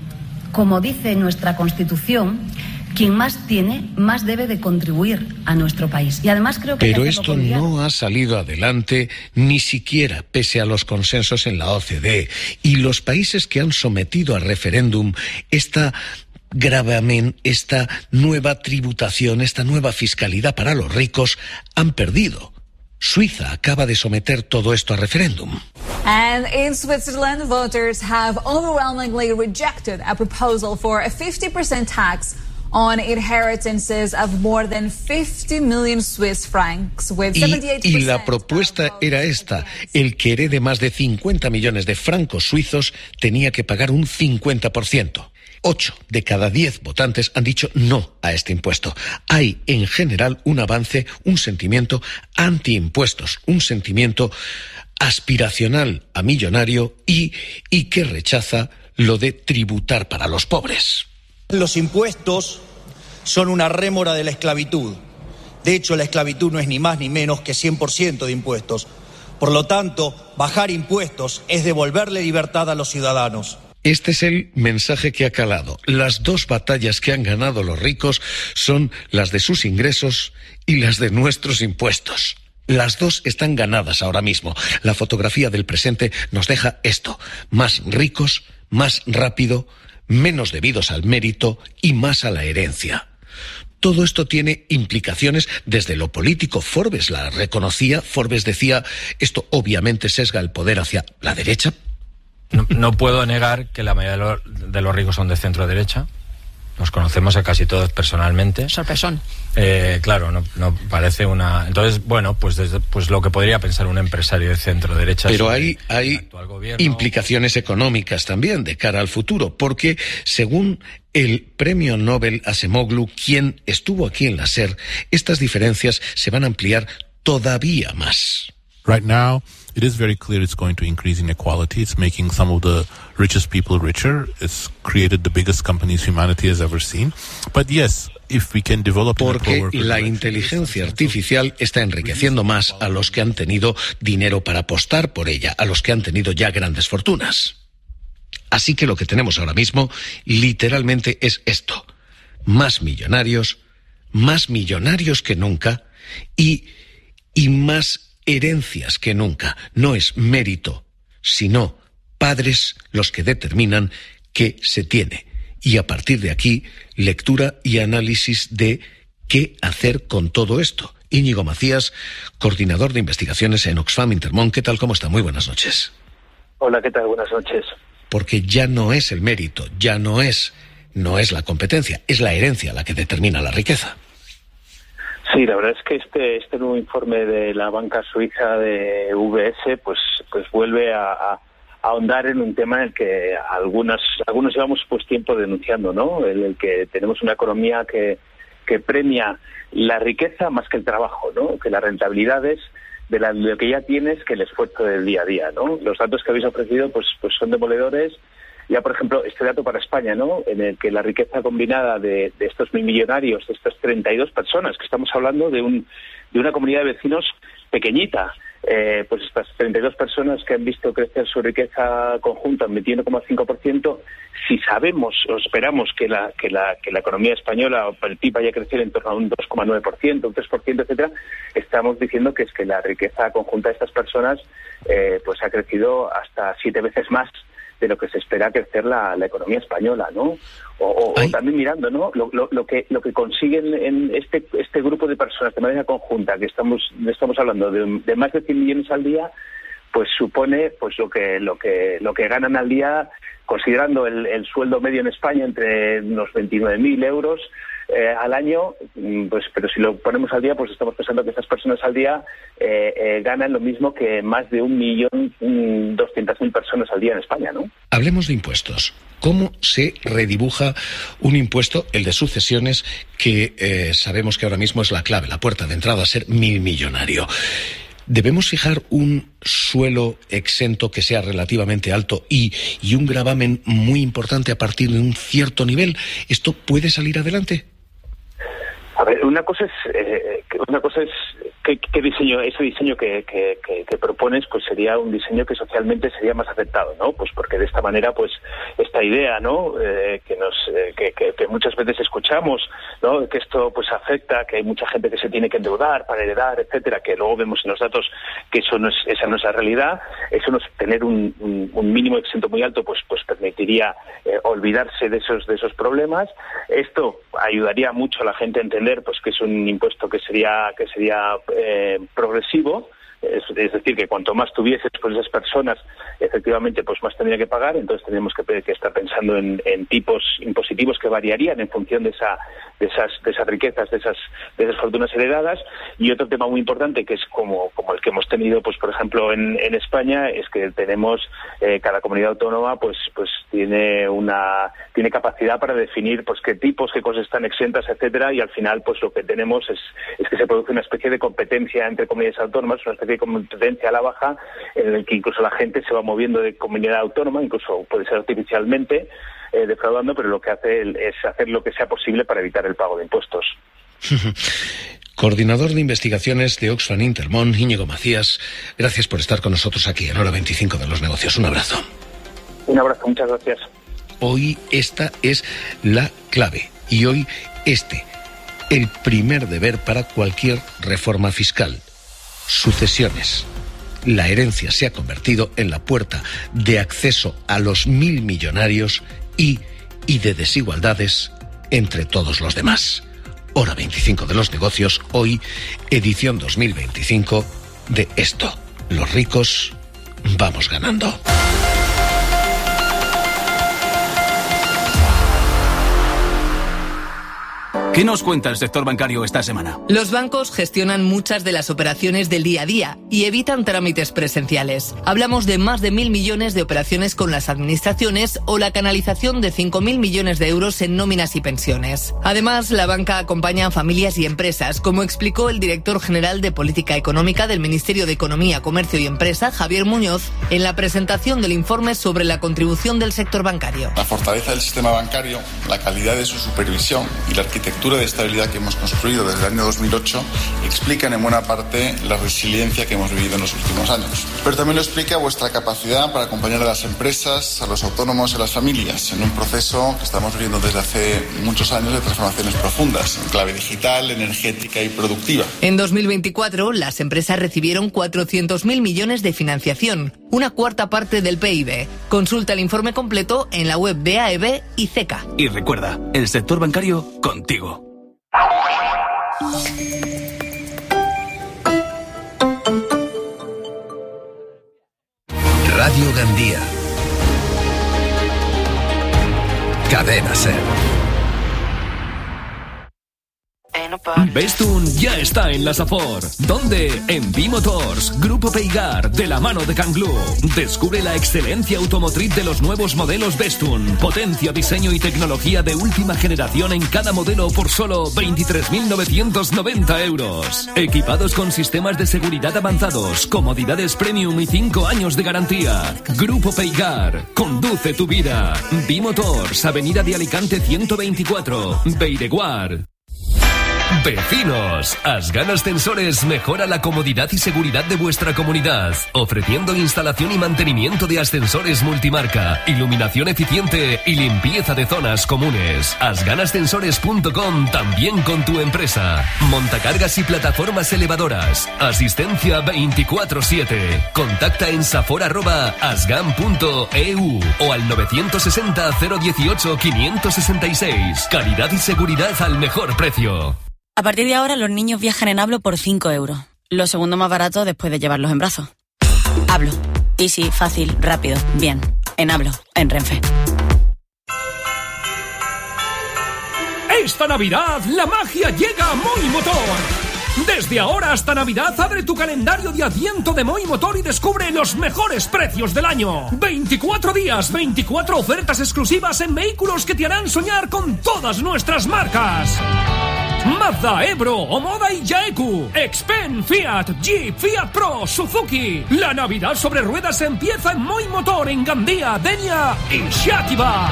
como dice nuestra Constitución, quien más tiene, más debe de contribuir a nuestro país. Y además creo que... Pero esto no ha salido adelante ni siquiera pese a los consensos en la O C D E. Y los países que han sometido a referéndum esta gravamen, esta nueva tributación, esta nueva fiscalidad para los ricos, han perdido. Suiza acaba de someter todo esto a referéndum. And in Switzerland, voters have overwhelmingly rejected a proposal for a fifty percent tax on inheritances of more than fifty million Swiss francs, with seventy-eight percent. Y, y la propuesta era esta: el que herede más de cincuenta millones de francos suizos tenía que pagar un cincuenta por ciento. Ocho de cada diez votantes han dicho no a este impuesto. Hay, en general, un avance, un sentimiento antiimpuestos, un sentimiento aspiracional a millonario y, y que rechaza lo de tributar para los pobres. Los impuestos son una rémora de la esclavitud. De hecho, la esclavitud no es ni más ni menos que cien por ciento de impuestos. Por lo tanto, bajar impuestos es devolverle libertad a los ciudadanos. Este es el mensaje que ha calado. Las dos batallas que han ganado los ricos son las de sus ingresos y las de nuestros impuestos. Las dos están ganadas ahora mismo. La fotografía del presente nos deja esto: más ricos, más rápido, menos debidos al mérito y más a la herencia. Todo esto tiene implicaciones desde lo político. Forbes la reconocía. Forbes decía, esto obviamente sesga el poder hacia la derecha. No, no puedo negar que la mayoría de los, de los ricos son de centro derecha. Nos conocemos a casi todos personalmente. Sorpresón. Eh, claro, no, no parece una... Entonces, bueno, pues desde, pues lo que podría pensar un empresario de centro derecha. Pero hay, hay implicaciones económicas también de cara al futuro, porque según el premio Nobel Acemoglu, quien estuvo aquí en la SER, estas diferencias se van a ampliar todavía más. Right now, it is very clear it's going to increase inequality. It's making some of the richest people richer. It's created the biggest companies humanity has ever seen. But yes, if we can develop... Porque la inteligencia artificial está enriqueciendo más a los que han tenido dinero para apostar por ella, a los que han tenido ya grandes fortunas. Así que lo que tenemos ahora mismo, literalmente, es esto: más millonarios, más millonarios que nunca y, y más herencias que nunca. No es mérito, sino padres los que determinan qué se tiene. Y a partir de aquí, lectura y análisis de qué hacer con todo esto. Íñigo Macías, coordinador de investigaciones en Oxfam Intermón. ¿Qué tal? ¿Cómo está? Muy buenas noches. Hola, ¿qué tal? Buenas noches. Porque ya no es el mérito, ya no es, no es la competencia, es la herencia la que determina la riqueza. Sí, la verdad es que este este nuevo informe de la banca suiza de V S pues pues vuelve a, a, a ahondar en un tema en el que algunas algunos llevamos pues tiempo denunciando, ¿no? En el que tenemos una economía que que premia la riqueza más que el trabajo, ¿no? Que las rentabilidades de la, lo que ya tienes que el esfuerzo del día a día, ¿no? Los datos que habéis ofrecido pues pues son demoledores. Ya, por ejemplo, este dato para España, ¿no? En el que la riqueza combinada de, de estos mil millonarios, de estas treinta y dos personas, que estamos hablando de un de una comunidad de vecinos pequeñita, eh, pues estas treinta y dos personas que han visto crecer su riqueza conjunta en veintiuno coma cinco por ciento, si sabemos o esperamos que la que la que la economía española o el P I B vaya a crecer en torno a un dos coma nueve por ciento, un tres por ciento, etcétera, estamos diciendo que es que la riqueza conjunta de estas personas eh, pues ha crecido hasta siete veces más de lo que se espera crecer la, la economía española, ¿no? O, o, o también mirando, ¿no? Lo, lo, lo que lo que consiguen en este este grupo de personas de manera conjunta, que estamos estamos hablando de, de más de cien millones al día, pues supone pues lo que lo que lo que ganan al día, considerando el, el sueldo medio en España entre unos veintinueve mil euros eh, al año, pues pero si lo ponemos al día, pues estamos pensando que estas personas al día eh, eh, ganan lo mismo que más de un millón doscientas mil personas al día en España, ¿no? Hablemos de impuestos. ¿Cómo se redibuja un impuesto, el de sucesiones, que eh, sabemos que ahora mismo es la clave, la puerta de entrada a ser mil millonario? ¿Debemos fijar un suelo exento que sea relativamente alto y, y un gravamen muy importante a partir de un cierto nivel? ¿Esto puede salir adelante? A ver, una cosa es eh, una cosa es qué, qué diseño, ese diseño que, que, que, que propones, pues sería un diseño que socialmente sería más aceptado, ¿no? Pues porque de esta manera, pues esta idea, ¿no? Eh, que nos eh, que, que, que muchas veces escuchamos, ¿no? Que esto pues afecta, que hay mucha gente que se tiene que endeudar para heredar, etcétera, que luego vemos en los datos que eso no es, esa no es la realidad. Eso no es tener un, un, un mínimo exento muy alto, pues pues permitiría eh, olvidarse de esos de esos problemas. Esto ayudaría mucho a la gente a entender pues que es un impuesto que sería que sería eh, progresivo, es, es decir, que cuanto más tuvieses pues esas personas, efectivamente pues más tendría que pagar. Entonces tenemos que, que estar pensando en, en tipos impositivos que variarían en función de esa de esas de esas riquezas, de esas de esas fortunas heredadas. Y otro tema muy importante, que es como como el que hemos tenido pues por ejemplo en, en España, es que tenemos eh, cada comunidad autónoma pues pues tiene una tiene capacidad para definir pues qué tipos, qué cosas están exentas, etcétera, y al final pues lo que tenemos es es que se produce una especie de competencia entre comunidades autónomas, una especie de competencia a la baja, en el que incluso la gente se va moviendo de comunidad autónoma, incluso puede ser artificialmente, eh, defraudando, pero lo que hace es hacer lo que sea posible para evitar el pago de impuestos. Coordinador de investigaciones de Oxfam Intermón, Íñigo Macías, gracias por estar con nosotros aquí en Hora veinticinco de los negocios. Un abrazo. Un abrazo, muchas gracias. Hoy esta es la clave y hoy este, el primer deber para cualquier reforma fiscal. Sucesiones. La herencia se ha convertido en la puerta de acceso a los mil millonarios y, y de desigualdades entre todos los demás. Hora veinticinco de los negocios, hoy, edición dos mil veinticinco de Esto. Los ricos vamos ganando. ¿Qué nos cuenta el sector bancario esta semana? Los bancos gestionan muchas de las operaciones del día a día y evitan trámites presenciales. Hablamos de más de mil millones de operaciones con las administraciones o la canalización de cinco mil millones de euros en nóminas y pensiones. Además, la banca acompaña a familias y empresas, como explicó el director general de Política Económica del Ministerio de Economía, Comercio y Empresa, Javier Muñoz, en la presentación del informe sobre la contribución del sector bancario. La fortaleza del sistema bancario, la calidad de su supervisión y la arquitectura de estabilidad que hemos construido desde el año dos mil ocho explican en buena parte la resiliencia que hemos vivido en los últimos años. Pero también lo explica vuestra capacidad para acompañar a las empresas, a los autónomos y a las familias en un proceso que estamos viviendo desde hace muchos años de transformaciones profundas en clave digital, energética y productiva. En dos mil veinticuatro, las empresas recibieron cuatrocientos mil millones de financiación, una cuarta parte del P I B. Consulta el informe completo en la web de A E B y C E C A. Y recuerda, el sector bancario contigo. Radio Gandía. Cadena Ser. Bestun ya está en la Safor. ¿Dónde? En B-Motors, Grupo Peigar, de la mano de Canglú. Descubre la excelencia automotriz de los nuevos modelos Bestun. Potencia, diseño y tecnología de última generación en cada modelo por solo veintitrés mil novecientos noventa euros. Equipados con sistemas de seguridad avanzados, comodidades premium y cinco años de garantía. Grupo Peigar, conduce tu vida. B-Motors, Avenida de Alicante ciento veinticuatro, Beireguar. Vecinos, Asgan Ascensores mejora la comodidad y seguridad de vuestra comunidad, ofreciendo instalación y mantenimiento de ascensores multimarca, iluminación eficiente y limpieza de zonas comunes. asgan ascensores punto com, también con tu empresa. Montacargas y plataformas elevadoras. Asistencia veinticuatro siete. Contacta en safor arroba asgan punto e u o al novecientos sesenta cero dieciocho quinientos sesenta y seis. Calidad y seguridad al mejor precio. A partir de ahora los niños viajan en Hablo por cinco euros. Lo segundo más barato después de llevarlos en brazos. Hablo. Easy, fácil, rápido, bien. En Hablo, en Renfe. Esta Navidad la magia llega a Moi Motor. Desde ahora hasta Navidad abre tu calendario de Adviento de Moi Motor y descubre los mejores precios del año. veinticuatro días, veinticuatro ofertas exclusivas en vehículos que te harán soñar con todas nuestras marcas. Mazda, Ebro, Omoda y Yaeku. Xpen, Fiat, Jeep, Fiat Pro, Suzuki. La Navidad sobre ruedas empieza en Moi Motor en Gandía, Denia y Xàtiva.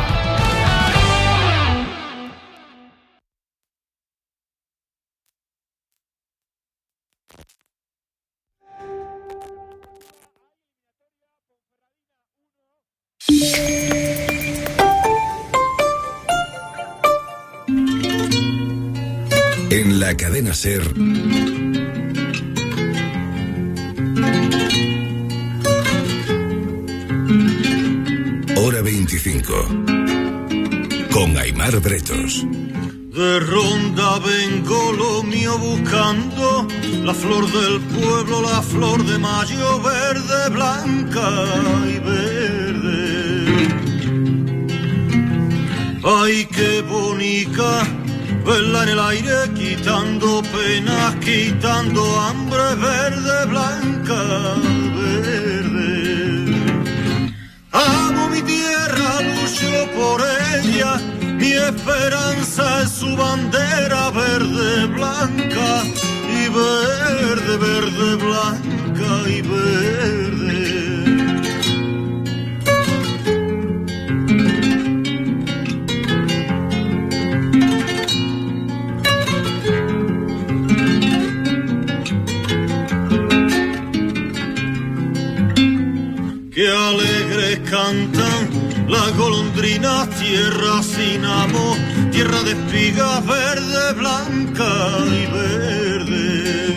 En la cadena Ser. Hora veinticinco. Con Aimar Bretos. De Ronda vengo lo mío buscando, la flor del pueblo, la flor de mayo, verde, blanca y verde. Ay, qué bonita, verla en el aire, quitando penas, quitando hambre, verde, blanca, verde. Amo mi tierra, lucho por ella, mi esperanza es su bandera, verde, blanca y verde, verde, blanca y verde. que alegres cantan las golondrinas, tierra sin amor, tierra de espigas verde, blanca y verde.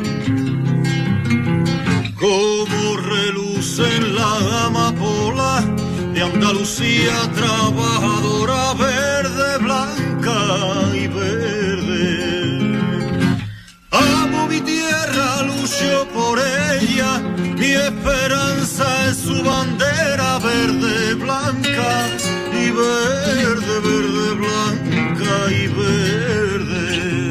Como relucen las amapolas de Andalucía, trabajadora verde, blanca y verde. Amo mi tierra, lucho por ella, mi esperanza es su bandera verde, blanca y verde, verde, blanca y verde.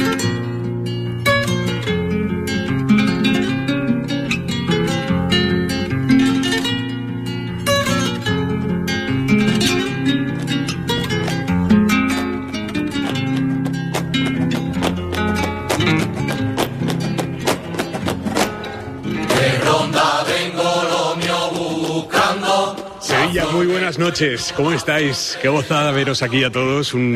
Sevilla, muy buenas noches, ¿cómo estáis? Qué gozada veros aquí a todos. Un...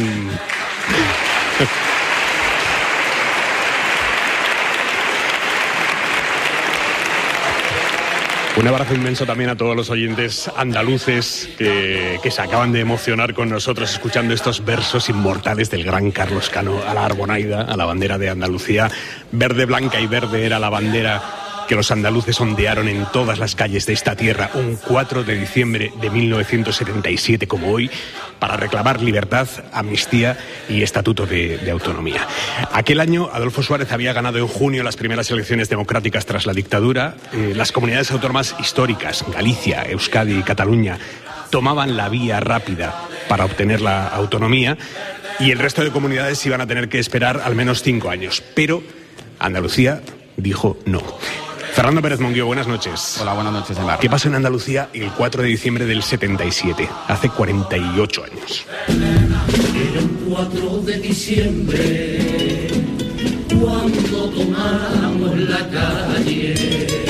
Un abrazo inmenso también a todos los oyentes andaluces que, que se acaban de emocionar con nosotros escuchando estos versos inmortales del gran Carlos Cano a la Arbonaida, a la bandera de Andalucía. Verde, blanca y verde era la bandera que los andaluces ondearon en todas las calles de esta tierra un cuatro de diciembre de mil novecientos setenta y siete como hoy, para reclamar libertad, amnistía y estatuto de, de autonomía. Aquel año Adolfo Suárez había ganado en junio las primeras elecciones democráticas tras la dictadura. Eh, las comunidades autónomas históricas, Galicia, Euskadi y Cataluña, tomaban la vía rápida para obtener la autonomía y el resto de comunidades iban a tener que esperar al menos cinco años. Pero Andalucía dijo no. Fernando Pérez Monguío, buenas noches. Hola, buenas noches, Emar. ¿Qué pasó en Andalucía el cuatro de diciembre del setenta y siete, hace cuarenta y ocho años? Era el cuatro de diciembre, cuando tomamos la calle.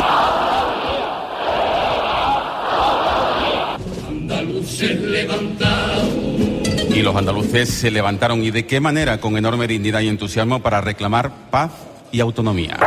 Andaluces levantados. Y los andaluces se levantaron, ¿y de qué manera? Con enorme dignidad y entusiasmo para reclamar paz y autonomía.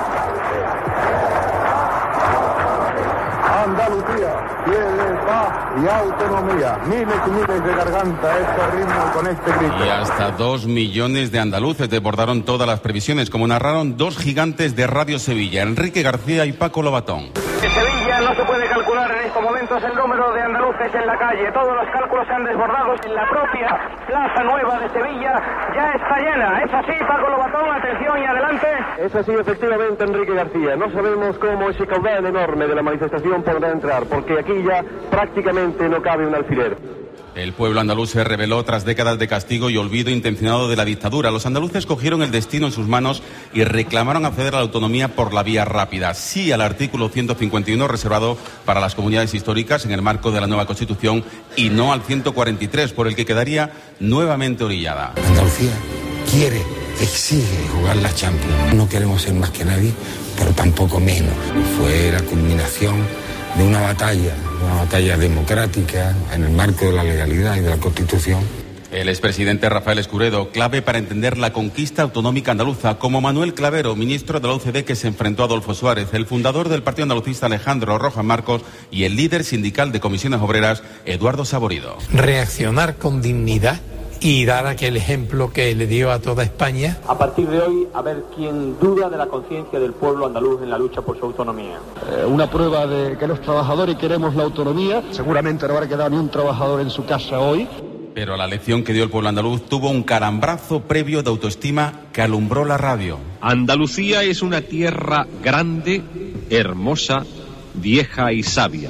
Andalucía tiene paz y autonomía. Miles y miles de gargantas este ritmo con este grito. Y hasta dos millones de andaluces desbordaron todas las previsiones, como narraron dos gigantes de Radio Sevilla, Enrique García y Paco Lobatón. En Sevilla no se puede calcular en estos momentos el número de andaluces en la calle. Todos los cálculos se han desbordado. En la propia Plaza Nueva de Sevilla ya está llena. ¿Es así, Paco Lobatón? Atención y adelante. Es así, efectivamente, Enrique García. No sabemos cómo ese caudal enorme de la manifestación podrá entrar, porque aquí ya prácticamente no cabe un alfiler. El pueblo andaluz se rebeló tras décadas de castigo y olvido intencionado de la dictadura. Los andaluces cogieron el destino en sus manos y reclamaron acceder a la autonomía por la vía rápida. Sí al artículo ciento cincuenta y uno reservado para las comunidades históricas en el marco de la nueva Constitución y no al ciento cuarenta y tres, por el que quedaría nuevamente orillada. Andalucía quiere, exige jugar la Champions. No queremos ser más que nadie, pero tampoco menos. Fue la culminación de una batalla, una batalla democrática en el marco de la legalidad y de la Constitución. El expresidente Rafael Escuredo, clave para entender la conquista autonómica andaluza, como Manuel Clavero, ministro de la U C D que se enfrentó a Adolfo Suárez, el fundador del Partido Andalucista Alejandro Rojas Marcos y el líder sindical de comisiones obreras Eduardo Saborido. Reaccionar con dignidad y dar aquel ejemplo que le dio a toda España. A partir de hoy, a ver quién duda de la conciencia del pueblo andaluz en la lucha por su autonomía. Eh, una prueba de que los trabajadores queremos la autonomía. Seguramente no habrá quedado ni un trabajador en su casa hoy. Pero la lección que dio el pueblo andaluz tuvo un calambrazo previo de autoestima que alumbró la radio. Andalucía es una tierra grande, hermosa, vieja y sabia.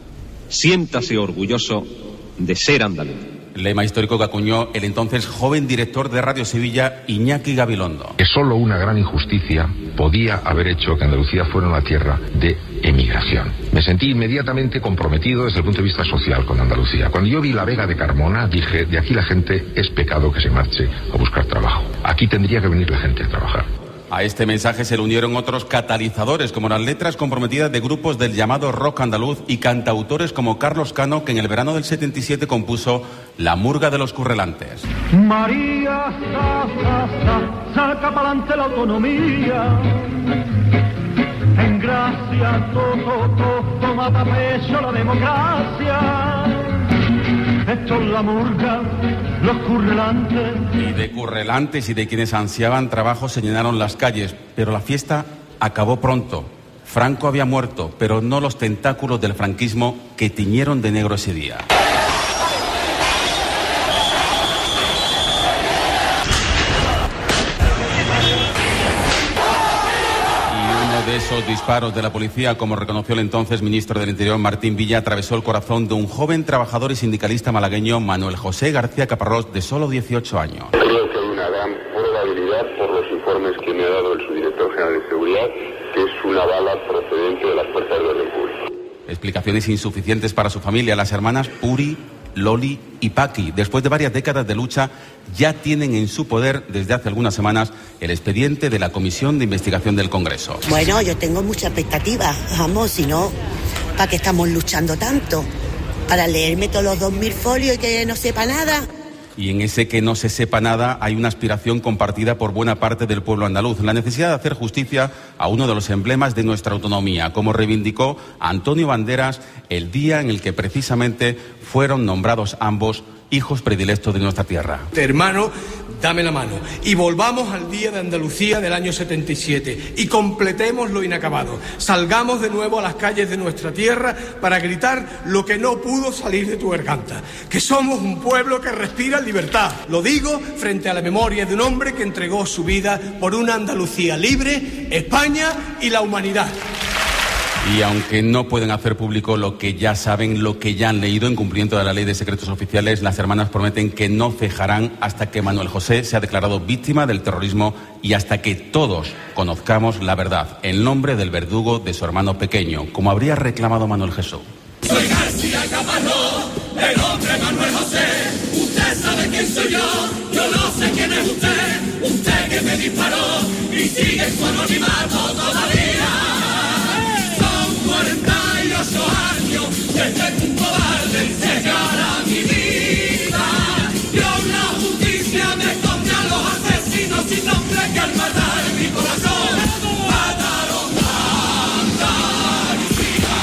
Siéntase orgulloso de ser andaluz. Lema histórico que acuñó el entonces joven director de Radio Sevilla, Iñaki Gabilondo. Que solo una gran injusticia podía haber hecho que Andalucía fuera una tierra de emigración. Me sentí inmediatamente comprometido desde el punto de vista social con Andalucía. Cuando yo vi la Vega de Carmona, dije, de aquí la gente es pecado que se marche a buscar trabajo. Aquí tendría que venir la gente a trabajar. A este mensaje se le unieron otros catalizadores, como las letras comprometidas de grupos del llamado rock andaluz y cantautores como Carlos Cano, que en el verano del setenta y siete compuso La Murga de los Currelantes. María, sa, sa, sa, saca pa'lante la autonomía. En gracia, todo, todo, toma pa' pecho la democracia. Esto es la murga, los currelantes. Y de currelantes y de quienes ansiaban trabajo se llenaron las calles, pero la fiesta acabó pronto. Franco había muerto, pero no los tentáculos del franquismo que tiñeron de negro ese día. De esos disparos de la policía, como reconoció el entonces ministro del Interior Martín Villa, atravesó el corazón de un joven trabajador y sindicalista malagueño, Manuel José García Caparrós, de solo dieciocho años. Creo que hay una gran probabilidad, por los informes que me ha dado el subdirector general de seguridad, que es una bala procedente de las fuerzas de orden público. Explicaciones insuficientes para su familia. Las hermanas Puri, Loli y Paqui, después de varias décadas de lucha, ya tienen en su poder desde hace algunas semanas el expediente de la Comisión de Investigación del Congreso. Bueno, yo tengo mucha expectativa, vamos, si no, ¿para qué estamos luchando tanto? ¿Para leerme todos los dos mil folios y que no sepa nada? Y en ese que no se sepa nada hay una aspiración compartida por buena parte del pueblo andaluz, la necesidad de hacer justicia a uno de los emblemas de nuestra autonomía, como reivindicó Antonio Banderas el día en el que precisamente fueron nombrados ambos hijos predilectos de nuestra tierra. Hermano, dame la mano y volvamos al Día de Andalucía del año setenta y siete y completemos lo inacabado. Salgamos de nuevo a las calles de nuestra tierra para gritar lo que no pudo salir de tu garganta, que somos un pueblo que respira libertad. Lo digo frente a la memoria de un hombre que entregó su vida por una Andalucía libre, España y la humanidad. Y aunque no pueden hacer público lo que ya saben, lo que ya han leído en cumplimiento de la Ley de Secretos Oficiales, las hermanas prometen que no cejarán hasta que Manuel José sea declarado víctima del terrorismo y hasta que todos conozcamos la verdad, en nombre del verdugo de su hermano pequeño, como habría reclamado Manuel Jesús. Soy García Caparrós, el hombre Manuel José. Usted sabe quién soy yo, yo no sé quién es usted. Usted que me disparó y sigue en su anonimato todavía. cuarenta y ocho años desde que un cobarde enseñara mi vida. Dios la justicia me esconde a los asesinos sin nombre que al matar mi corazón mataron a Andalucía.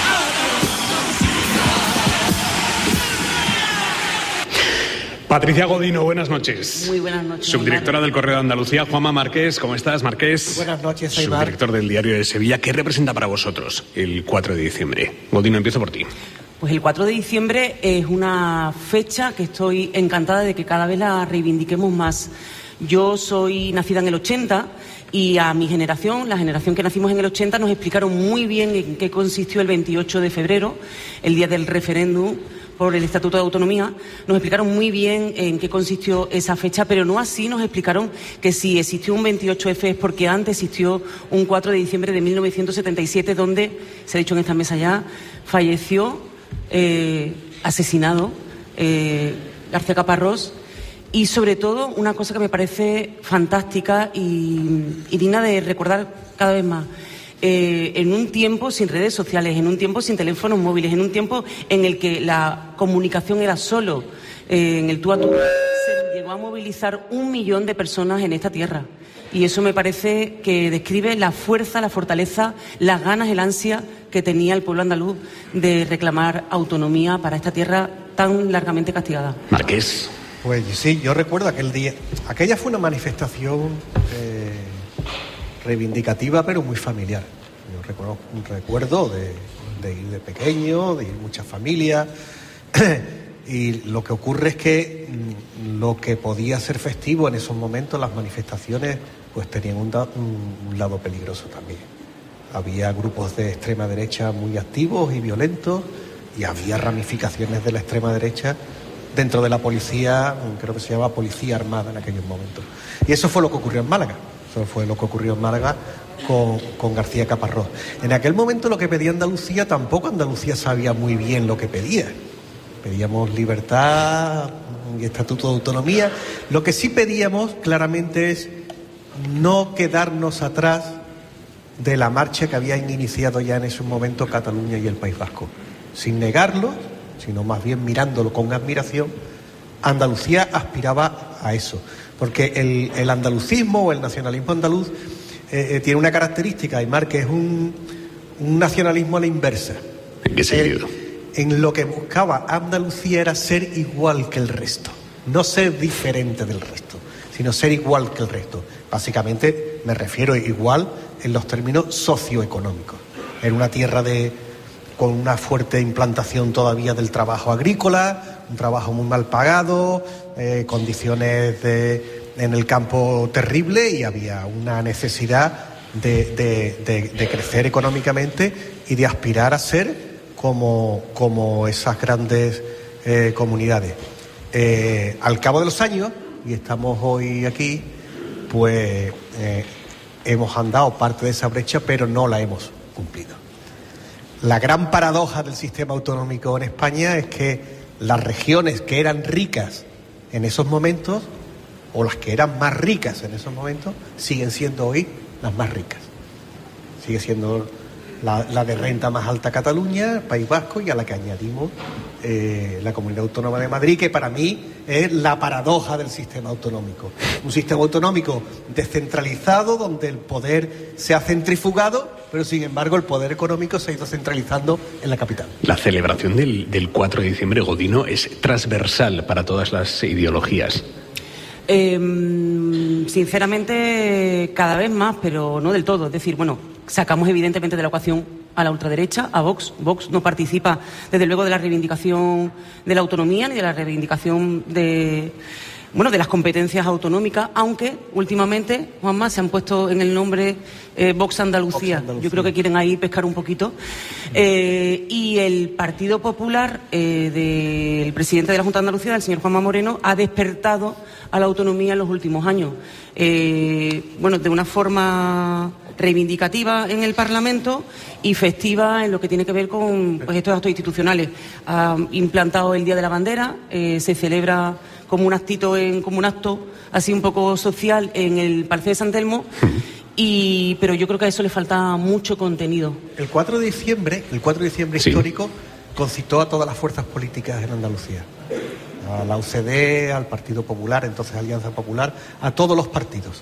Patricia Godino, buenas noches. Muy buenas noches. Subdirectora del Correo de Andalucía, Juanma Márquez. ¿Cómo estás, Márquez? Buenas noches, Aimar. Subdirector del Diario de Sevilla. ¿Qué representa para vosotros el cuatro de diciembre? Godino, empiezo por ti. Pues el cuatro de diciembre es una fecha que estoy encantada de que cada vez la reivindiquemos más. Yo soy nacida en el ochenta y a mi generación, la generación que nacimos en el ochenta, nos explicaron muy bien en qué consistió el veintiocho de febrero, el día del referéndum por el Estatuto de Autonomía. Nos explicaron muy bien en qué consistió esa fecha, pero no así nos explicaron que si existió un veintiocho efe es porque antes existió un cuatro de diciembre de mil novecientos setenta y siete, donde, se ha dicho en esta mesa ya, falleció, eh, asesinado, eh, García Caparrós. Y sobre todo, una cosa que me parece fantástica y, y digna de recordar cada vez más. Eh, en un tiempo sin redes sociales, en un tiempo sin teléfonos móviles, en un tiempo en el que la comunicación era solo eh, en el tú a tú, se llegó a movilizar un millón de personas en esta tierra. Y eso me parece que describe la fuerza, la fortaleza, las ganas, el ansia que tenía el pueblo andaluz de reclamar autonomía para esta tierra tan largamente castigada. Marqués. Pues sí, yo recuerdo aquel día. Aquella fue una manifestación eh, reivindicativa, pero muy familiar. Yo recuerdo, recuerdo de, de ir de pequeño, de ir muchas familias. Y lo que ocurre es que lo que podía ser festivo en esos momentos, las manifestaciones, pues tenían un, da, un, un lado peligroso también. Había grupos de extrema derecha muy activos y violentos, y había ramificaciones de la extrema derecha dentro de la policía, creo que se llamaba Policía Armada en aquellos momentos. Y eso fue lo que ocurrió en Málaga. Eso fue lo que ocurrió en Málaga con, con García Caparrós. En aquel momento lo que pedía Andalucía, tampoco Andalucía sabía muy bien lo que pedía. Pedíamos libertad y estatuto de autonomía. Lo que sí pedíamos claramente es no quedarnos atrás de la marcha que habían iniciado ya en ese momento Cataluña y el País Vasco. Sin negarlo, sino más bien mirándolo con admiración, Andalucía aspiraba a eso. Porque el, el andalucismo o el nacionalismo andaluz eh, tiene una característica, Aymar, que es un, un nacionalismo a la inversa. ¿En qué sentido? Eh, en lo que buscaba Andalucía era ser igual que el resto, no ser diferente del resto, sino ser igual que el resto. Básicamente me refiero igual en los términos socioeconómicos. Era una tierra de, con una fuerte implantación todavía del trabajo agrícola, un trabajo muy mal pagado, eh, condiciones de, en el campo terrible, y había una necesidad de, de, de, de crecer económicamente y de aspirar a ser como, como esas grandes eh, comunidades. Eh, al cabo de los años, y estamos hoy aquí, pues eh, hemos andado parte de esa brecha, pero no la hemos cumplido. La gran paradoja del sistema autonómico en España es que las regiones que eran ricas en esos momentos, o las que eran más ricas en esos momentos, siguen siendo hoy las más ricas. Sigue siendo la, la de renta más alta Cataluña, País Vasco, y a la que añadimos eh, la Comunidad Autónoma de Madrid, que para mí es la paradoja del sistema autonómico. Un sistema autonómico descentralizado, donde el poder se ha centrifugado, pero sin embargo el poder económico se ha ido centralizando en la capital. La celebración del, del cuatro de diciembre, Godino, es transversal para todas las ideologías. Eh, sinceramente, cada vez más, pero no del todo. Es decir, bueno, sacamos evidentemente de la ecuación a la ultraderecha, a Vox. Vox no participa, desde luego, de la reivindicación de la autonomía ni de la reivindicación de, bueno, de las competencias autonómicas, aunque últimamente, Juanma, se han puesto en el nombre eh, Vox Andalucía. Vox Andalucía. Yo creo que quieren ahí pescar un poquito. Eh, y el Partido Popular eh, del presidente de la Junta de Andalucía, el señor Juanma Moreno, ha despertado a la autonomía en los últimos años. Eh, bueno, de una forma reivindicativa en el Parlamento y festiva en lo que tiene que ver con pues, estos actos institucionales. Ha implantado el Día de la Bandera, eh, se celebra como un actito, en, como un acto así un poco social en el Palacio de San Telmo, y, pero yo creo que a eso le falta mucho contenido. El cuatro de diciembre, el cuatro de diciembre sí. histórico, concitó a todas las fuerzas políticas en Andalucía. A la U C D, al Partido Popular, entonces Alianza Popular, a todos los partidos.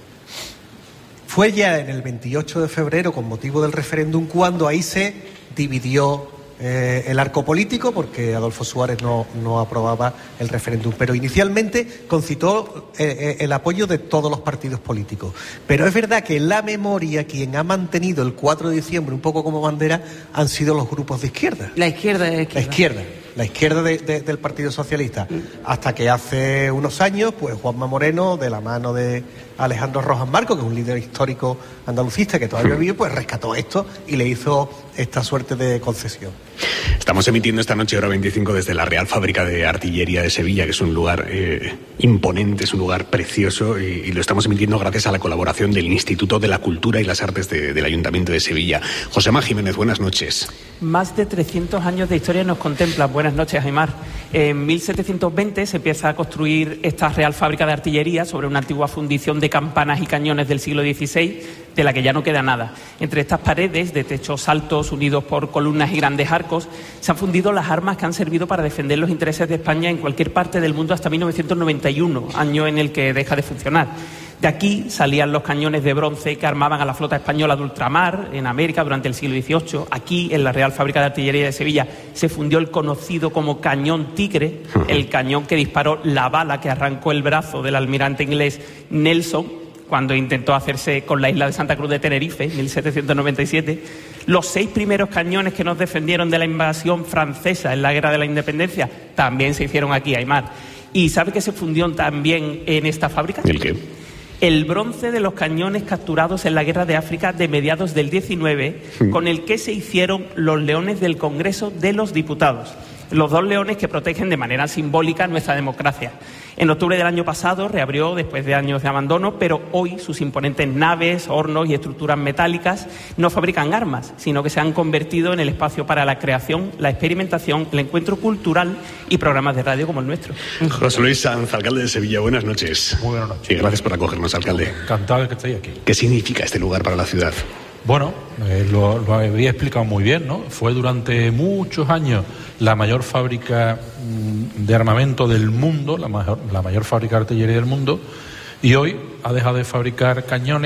Fue ya en el veintiocho de febrero, con motivo del referéndum, cuando ahí se dividió eh, el arco político, porque Adolfo Suárez no, no aprobaba el referéndum. Pero inicialmente concitó eh, el apoyo de todos los partidos políticos. Pero es verdad que en la memoria quien ha mantenido el cuatro de diciembre un poco como bandera han sido los grupos de izquierda. La izquierda de izquierda. La izquierda. La izquierda de, de, del Partido Socialista, hasta que hace unos años, pues Juanma Moreno, de la mano de Alejandro Rojas Marco, que es un líder histórico andalucista que todavía vive, pues rescató esto y le hizo esta suerte de concesión. Estamos emitiendo esta noche, hora veinticinco, desde la Real Fábrica de Artillería de Sevilla, que es un lugar eh, imponente, es un lugar precioso, y, y lo estamos emitiendo gracias a la colaboración del Instituto de la Cultura y las Artes de, del Ayuntamiento de Sevilla. Josema Jiménez, buenas noches. Más de trescientos años de historia nos contemplan. Buenas noches, Aymar. En mil setecientos veinte se empieza a construir esta Real Fábrica de Artillería sobre una antigua fundición de campanas y cañones del siglo dieciséis, de la que ya no queda nada. Entre estas paredes, de techos altos unidos por columnas y grandes arcos, se han fundido las armas que han servido para defender los intereses de España en cualquier parte del mundo hasta mil novecientos noventa y uno, año en el que deja de funcionar. De aquí salían los cañones de bronce que armaban a la flota española de ultramar en América durante el siglo dieciocho. Aquí, en la Real Fábrica de Artillería de Sevilla, se fundió el conocido como cañón Tigre, el cañón que disparó la bala que arrancó el brazo del almirante inglés Nelson cuando intentó hacerse con la isla de Santa Cruz de Tenerife, en mil setecientos noventa y siete. Los seis primeros cañones que nos defendieron de la invasión francesa en la Guerra de la Independencia también se hicieron aquí, Aymar. ¿Y sabe qué se fundió también en esta fábrica? ¿El qué? El bronce de los cañones capturados en la Guerra de África de mediados del diecinueve, sí. con el que se hicieron los leones del Congreso de los Diputados. Los dos leones que protegen de manera simbólica nuestra democracia. En octubre del año pasado reabrió después de años de abandono, pero hoy sus imponentes naves, hornos y estructuras metálicas no fabrican armas, sino que se han convertido en el espacio para la creación, la experimentación, el encuentro cultural y programas de radio como el nuestro. José Luis Sanz, alcalde de Sevilla, buenas noches. Muy buenas noches. Y gracias por acogernos, alcalde. Encantado de que estéis aquí. ¿Qué significa este lugar para la ciudad? Bueno, eh, lo, lo había explicado muy bien, ¿no? Fue durante muchos años la mayor fábrica mmm, de armamento del mundo, la mayor, la mayor fábrica de artillería del mundo, y hoy ha dejado de fabricar cañones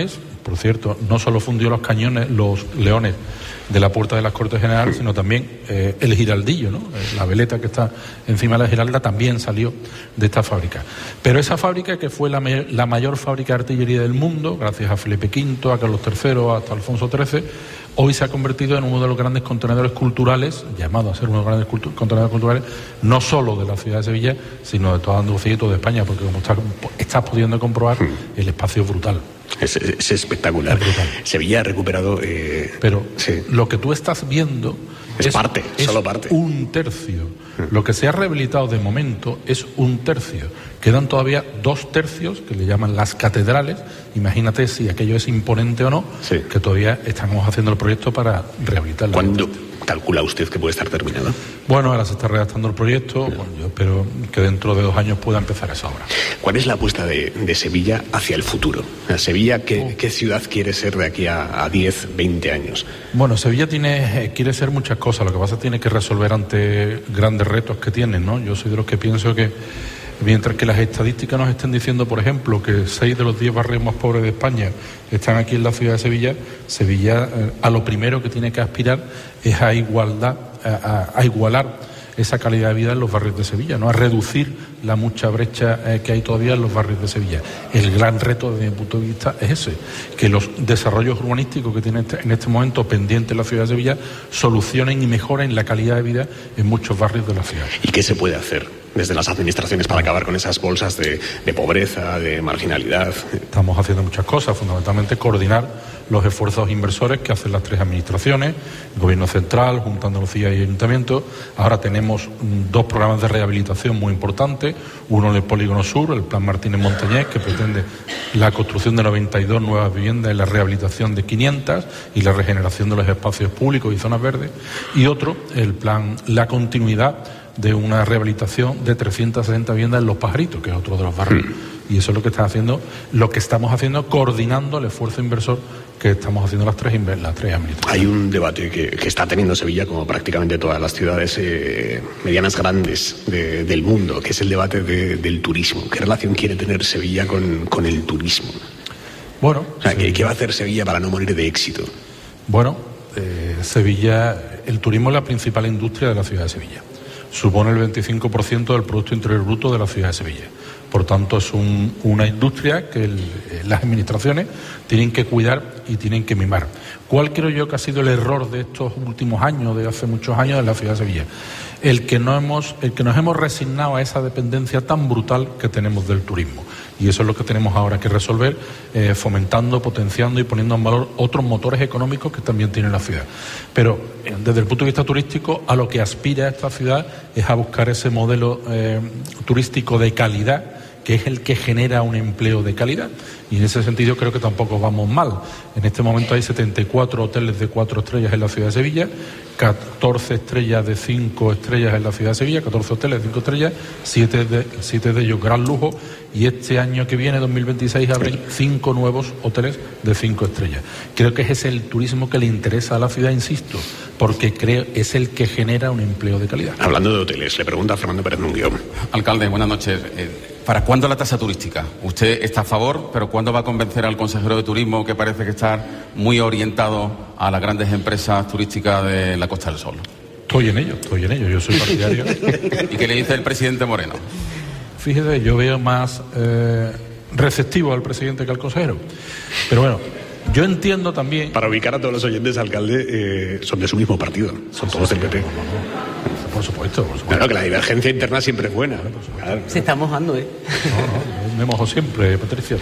por cierto, no solo fundió los cañones, los leones de la puerta de las Cortes Generales, sino también eh, el giraldillo, ¿no? La veleta que está encima de la giralda también salió de esta fábrica. Pero esa fábrica, que fue la, mayor, la mayor fábrica de artillería del mundo, gracias a Felipe quinto, a Carlos tercero, hasta Alfonso trece, hoy se ha convertido en uno de los grandes contenedores culturales, llamado a ser uno de los grandes cultu- contenedores culturales, no solo de la ciudad de Sevilla, sino de toda Andalucía y toda España, porque como estás, estás pudiendo comprobar, el espacio es brutal. Es, es espectacular. Es Sevilla ha recuperado... Eh, Pero sí. lo que tú estás viendo es, es parte, es solo parte. un tercio. Lo que se ha rehabilitado de momento es un tercio. Quedan todavía dos tercios, que le llaman las catedrales. Imagínate si aquello es imponente o no, sí. que todavía estamos haciendo el proyecto para rehabilitarlo. ¿Cuándo calcula usted que puede estar terminado? Bueno, ahora se está redactando el proyecto, sí. bueno, yo espero que dentro de dos años pueda empezar esa obra. ¿Cuál es la apuesta de, de Sevilla hacia el futuro? Sevilla, ¿qué, oh. ¿qué ciudad quiere ser de aquí a, a diez, veinte años? Bueno, Sevilla tiene, eh, quiere ser muchas cosas, lo que pasa es que tiene que resolver ante grandes retos que tienen, ¿no? Yo soy de los que pienso que mientras que las estadísticas nos estén diciendo, por ejemplo, que seis de los diez barrios más pobres de España están aquí en la ciudad de Sevilla, Sevilla eh, a lo primero que tiene que aspirar es a igualdad, a, a, a igualar esa calidad de vida en los barrios de Sevilla, no a reducir la mucha brecha eh, que hay todavía en los barrios de Sevilla. El gran reto desde mi punto de vista es ese, que los desarrollos urbanísticos que tiene este, en este momento pendientes la ciudad de Sevilla solucionen y mejoren la calidad de vida en muchos barrios de la ciudad. ¿Y qué se puede hacer desde las administraciones para acabar con esas bolsas de, de pobreza, de marginalidad? Estamos haciendo muchas cosas, fundamentalmente coordinar los esfuerzos inversores que hacen las tres administraciones, el Gobierno Central, Junta de Andalucía y Ayuntamiento. Ahora tenemos dos programas de rehabilitación muy importantes, uno en el Polígono Sur, el Plan Martínez Montañés, que pretende la construcción de noventa y dos nuevas viviendas y la rehabilitación de quinientas y la regeneración de los espacios públicos y zonas verdes, y otro, el plan La Continuidad, de una rehabilitación de trescientas sesenta viviendas en Los Pajaritos, que es otro de los barrios. Mm. Y eso es lo que está haciendo, lo que estamos haciendo, coordinando el esfuerzo inversor que estamos haciendo las tres, las tres administraciones. Hay un debate que, que está teniendo Sevilla, como prácticamente todas las ciudades eh, medianas grandes de, del mundo, que es el debate de, del turismo. ¿Qué relación quiere tener Sevilla con, con el turismo? Bueno, o sea, ¿qué, ¿qué va a hacer Sevilla para no morir de éxito? Bueno, eh, Sevilla, el turismo es la principal industria de la ciudad de Sevilla. Supone el veinticinco por ciento del Producto Interior Bruto de la ciudad de Sevilla. Por tanto, es un, una industria que el, las administraciones tienen que cuidar y tienen que mimar. ¿Cuál creo yo que ha sido el error de estos últimos años, de hace muchos años, en la ciudad de Sevilla? El que, no hemos, el que nos hemos resignado a esa dependencia tan brutal que tenemos del turismo. Y eso es lo que tenemos ahora que resolver, eh, fomentando, potenciando y poniendo en valor otros motores económicos que también tiene la ciudad. Pero eh, desde el punto de vista turístico, a lo que aspira esta ciudad es a buscar ese modelo eh, turístico de calidad, que es el que genera un empleo de calidad. Y en ese sentido creo que tampoco vamos mal. En este momento hay setenta y cuatro hoteles de cuatro estrellas en la ciudad de Sevilla, catorce estrellas de cinco estrellas en la ciudad de Sevilla, catorce hoteles de cinco estrellas, siete de, siete de ellos gran lujo, y este año que viene, dos mil veintiséis, abren cinco nuevos hoteles de cinco estrellas. Creo que ese es el turismo que le interesa a la ciudad, insisto, porque creo es el que genera un empleo de calidad. Hablando de hoteles, le pregunta a Fernando Pérez Munguió. Alcalde, buenas noches. Eh, ¿Para cuándo la tasa turística? Usted está a favor, pero ¿cuándo va a convencer al consejero de Turismo, que parece que está muy orientado a las grandes empresas turísticas de la Costa del Sol? Estoy en ello, estoy en ello, yo soy partidario. ¿Y qué le dice el presidente Moreno? Fíjese, yo veo más eh, receptivo al presidente que al consejero. Pero bueno, yo entiendo también... Para ubicar a todos los oyentes, alcalde, eh, son de su mismo partido, son todos del P P. Por supuesto, por supuesto. Claro, que la divergencia interna siempre es buena. Claro. Se está mojando, ¿eh? No, no, me mojo siempre, Patricia.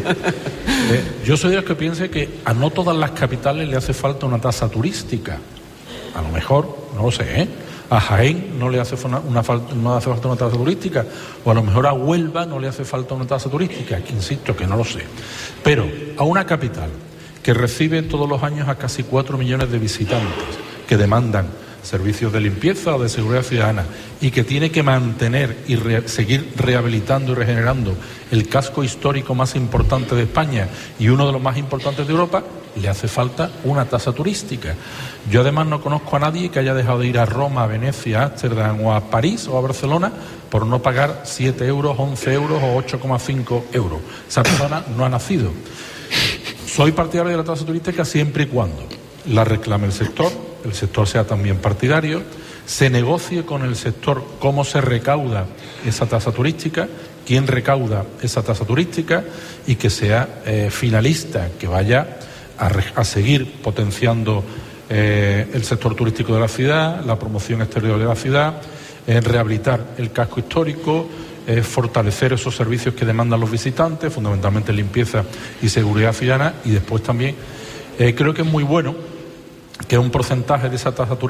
eh, yo soy de los que piense que a no todas las capitales le hace falta una tasa turística. A lo mejor, no lo sé, ¿eh? A Jaén no le hace, una, una, no hace falta una tasa turística, o a lo mejor a Huelva no le hace falta una tasa turística, que insisto que no lo sé. Pero a una capital que recibe todos los años a casi cuatro millones de visitantes que demandan servicios de limpieza o de seguridad ciudadana y que tiene que mantener y re- seguir rehabilitando y regenerando el casco histórico más importante de España y uno de los más importantes de Europa, le hace falta una tasa turística. Yo además no conozco a nadie que haya dejado de ir a Roma, a Venecia, a Ámsterdam o a París o a Barcelona por no pagar siete euros, once euros o ocho coma cinco euros. Esa persona no ha nacido. Soy partidario de la tasa turística siempre y cuando la reclame el sector, el sector sea también partidario, se negocie con el sector cómo se recauda esa tasa turística, quién recauda esa tasa turística y que sea eh, finalista, que vaya a, a seguir potenciando eh, el sector turístico de la ciudad, la promoción exterior de la ciudad, eh, rehabilitar el casco histórico, eh, fortalecer esos servicios que demandan los visitantes, fundamentalmente limpieza y seguridad ciudadana, y después también eh, creo que es muy bueno que un porcentaje de esa tasa turística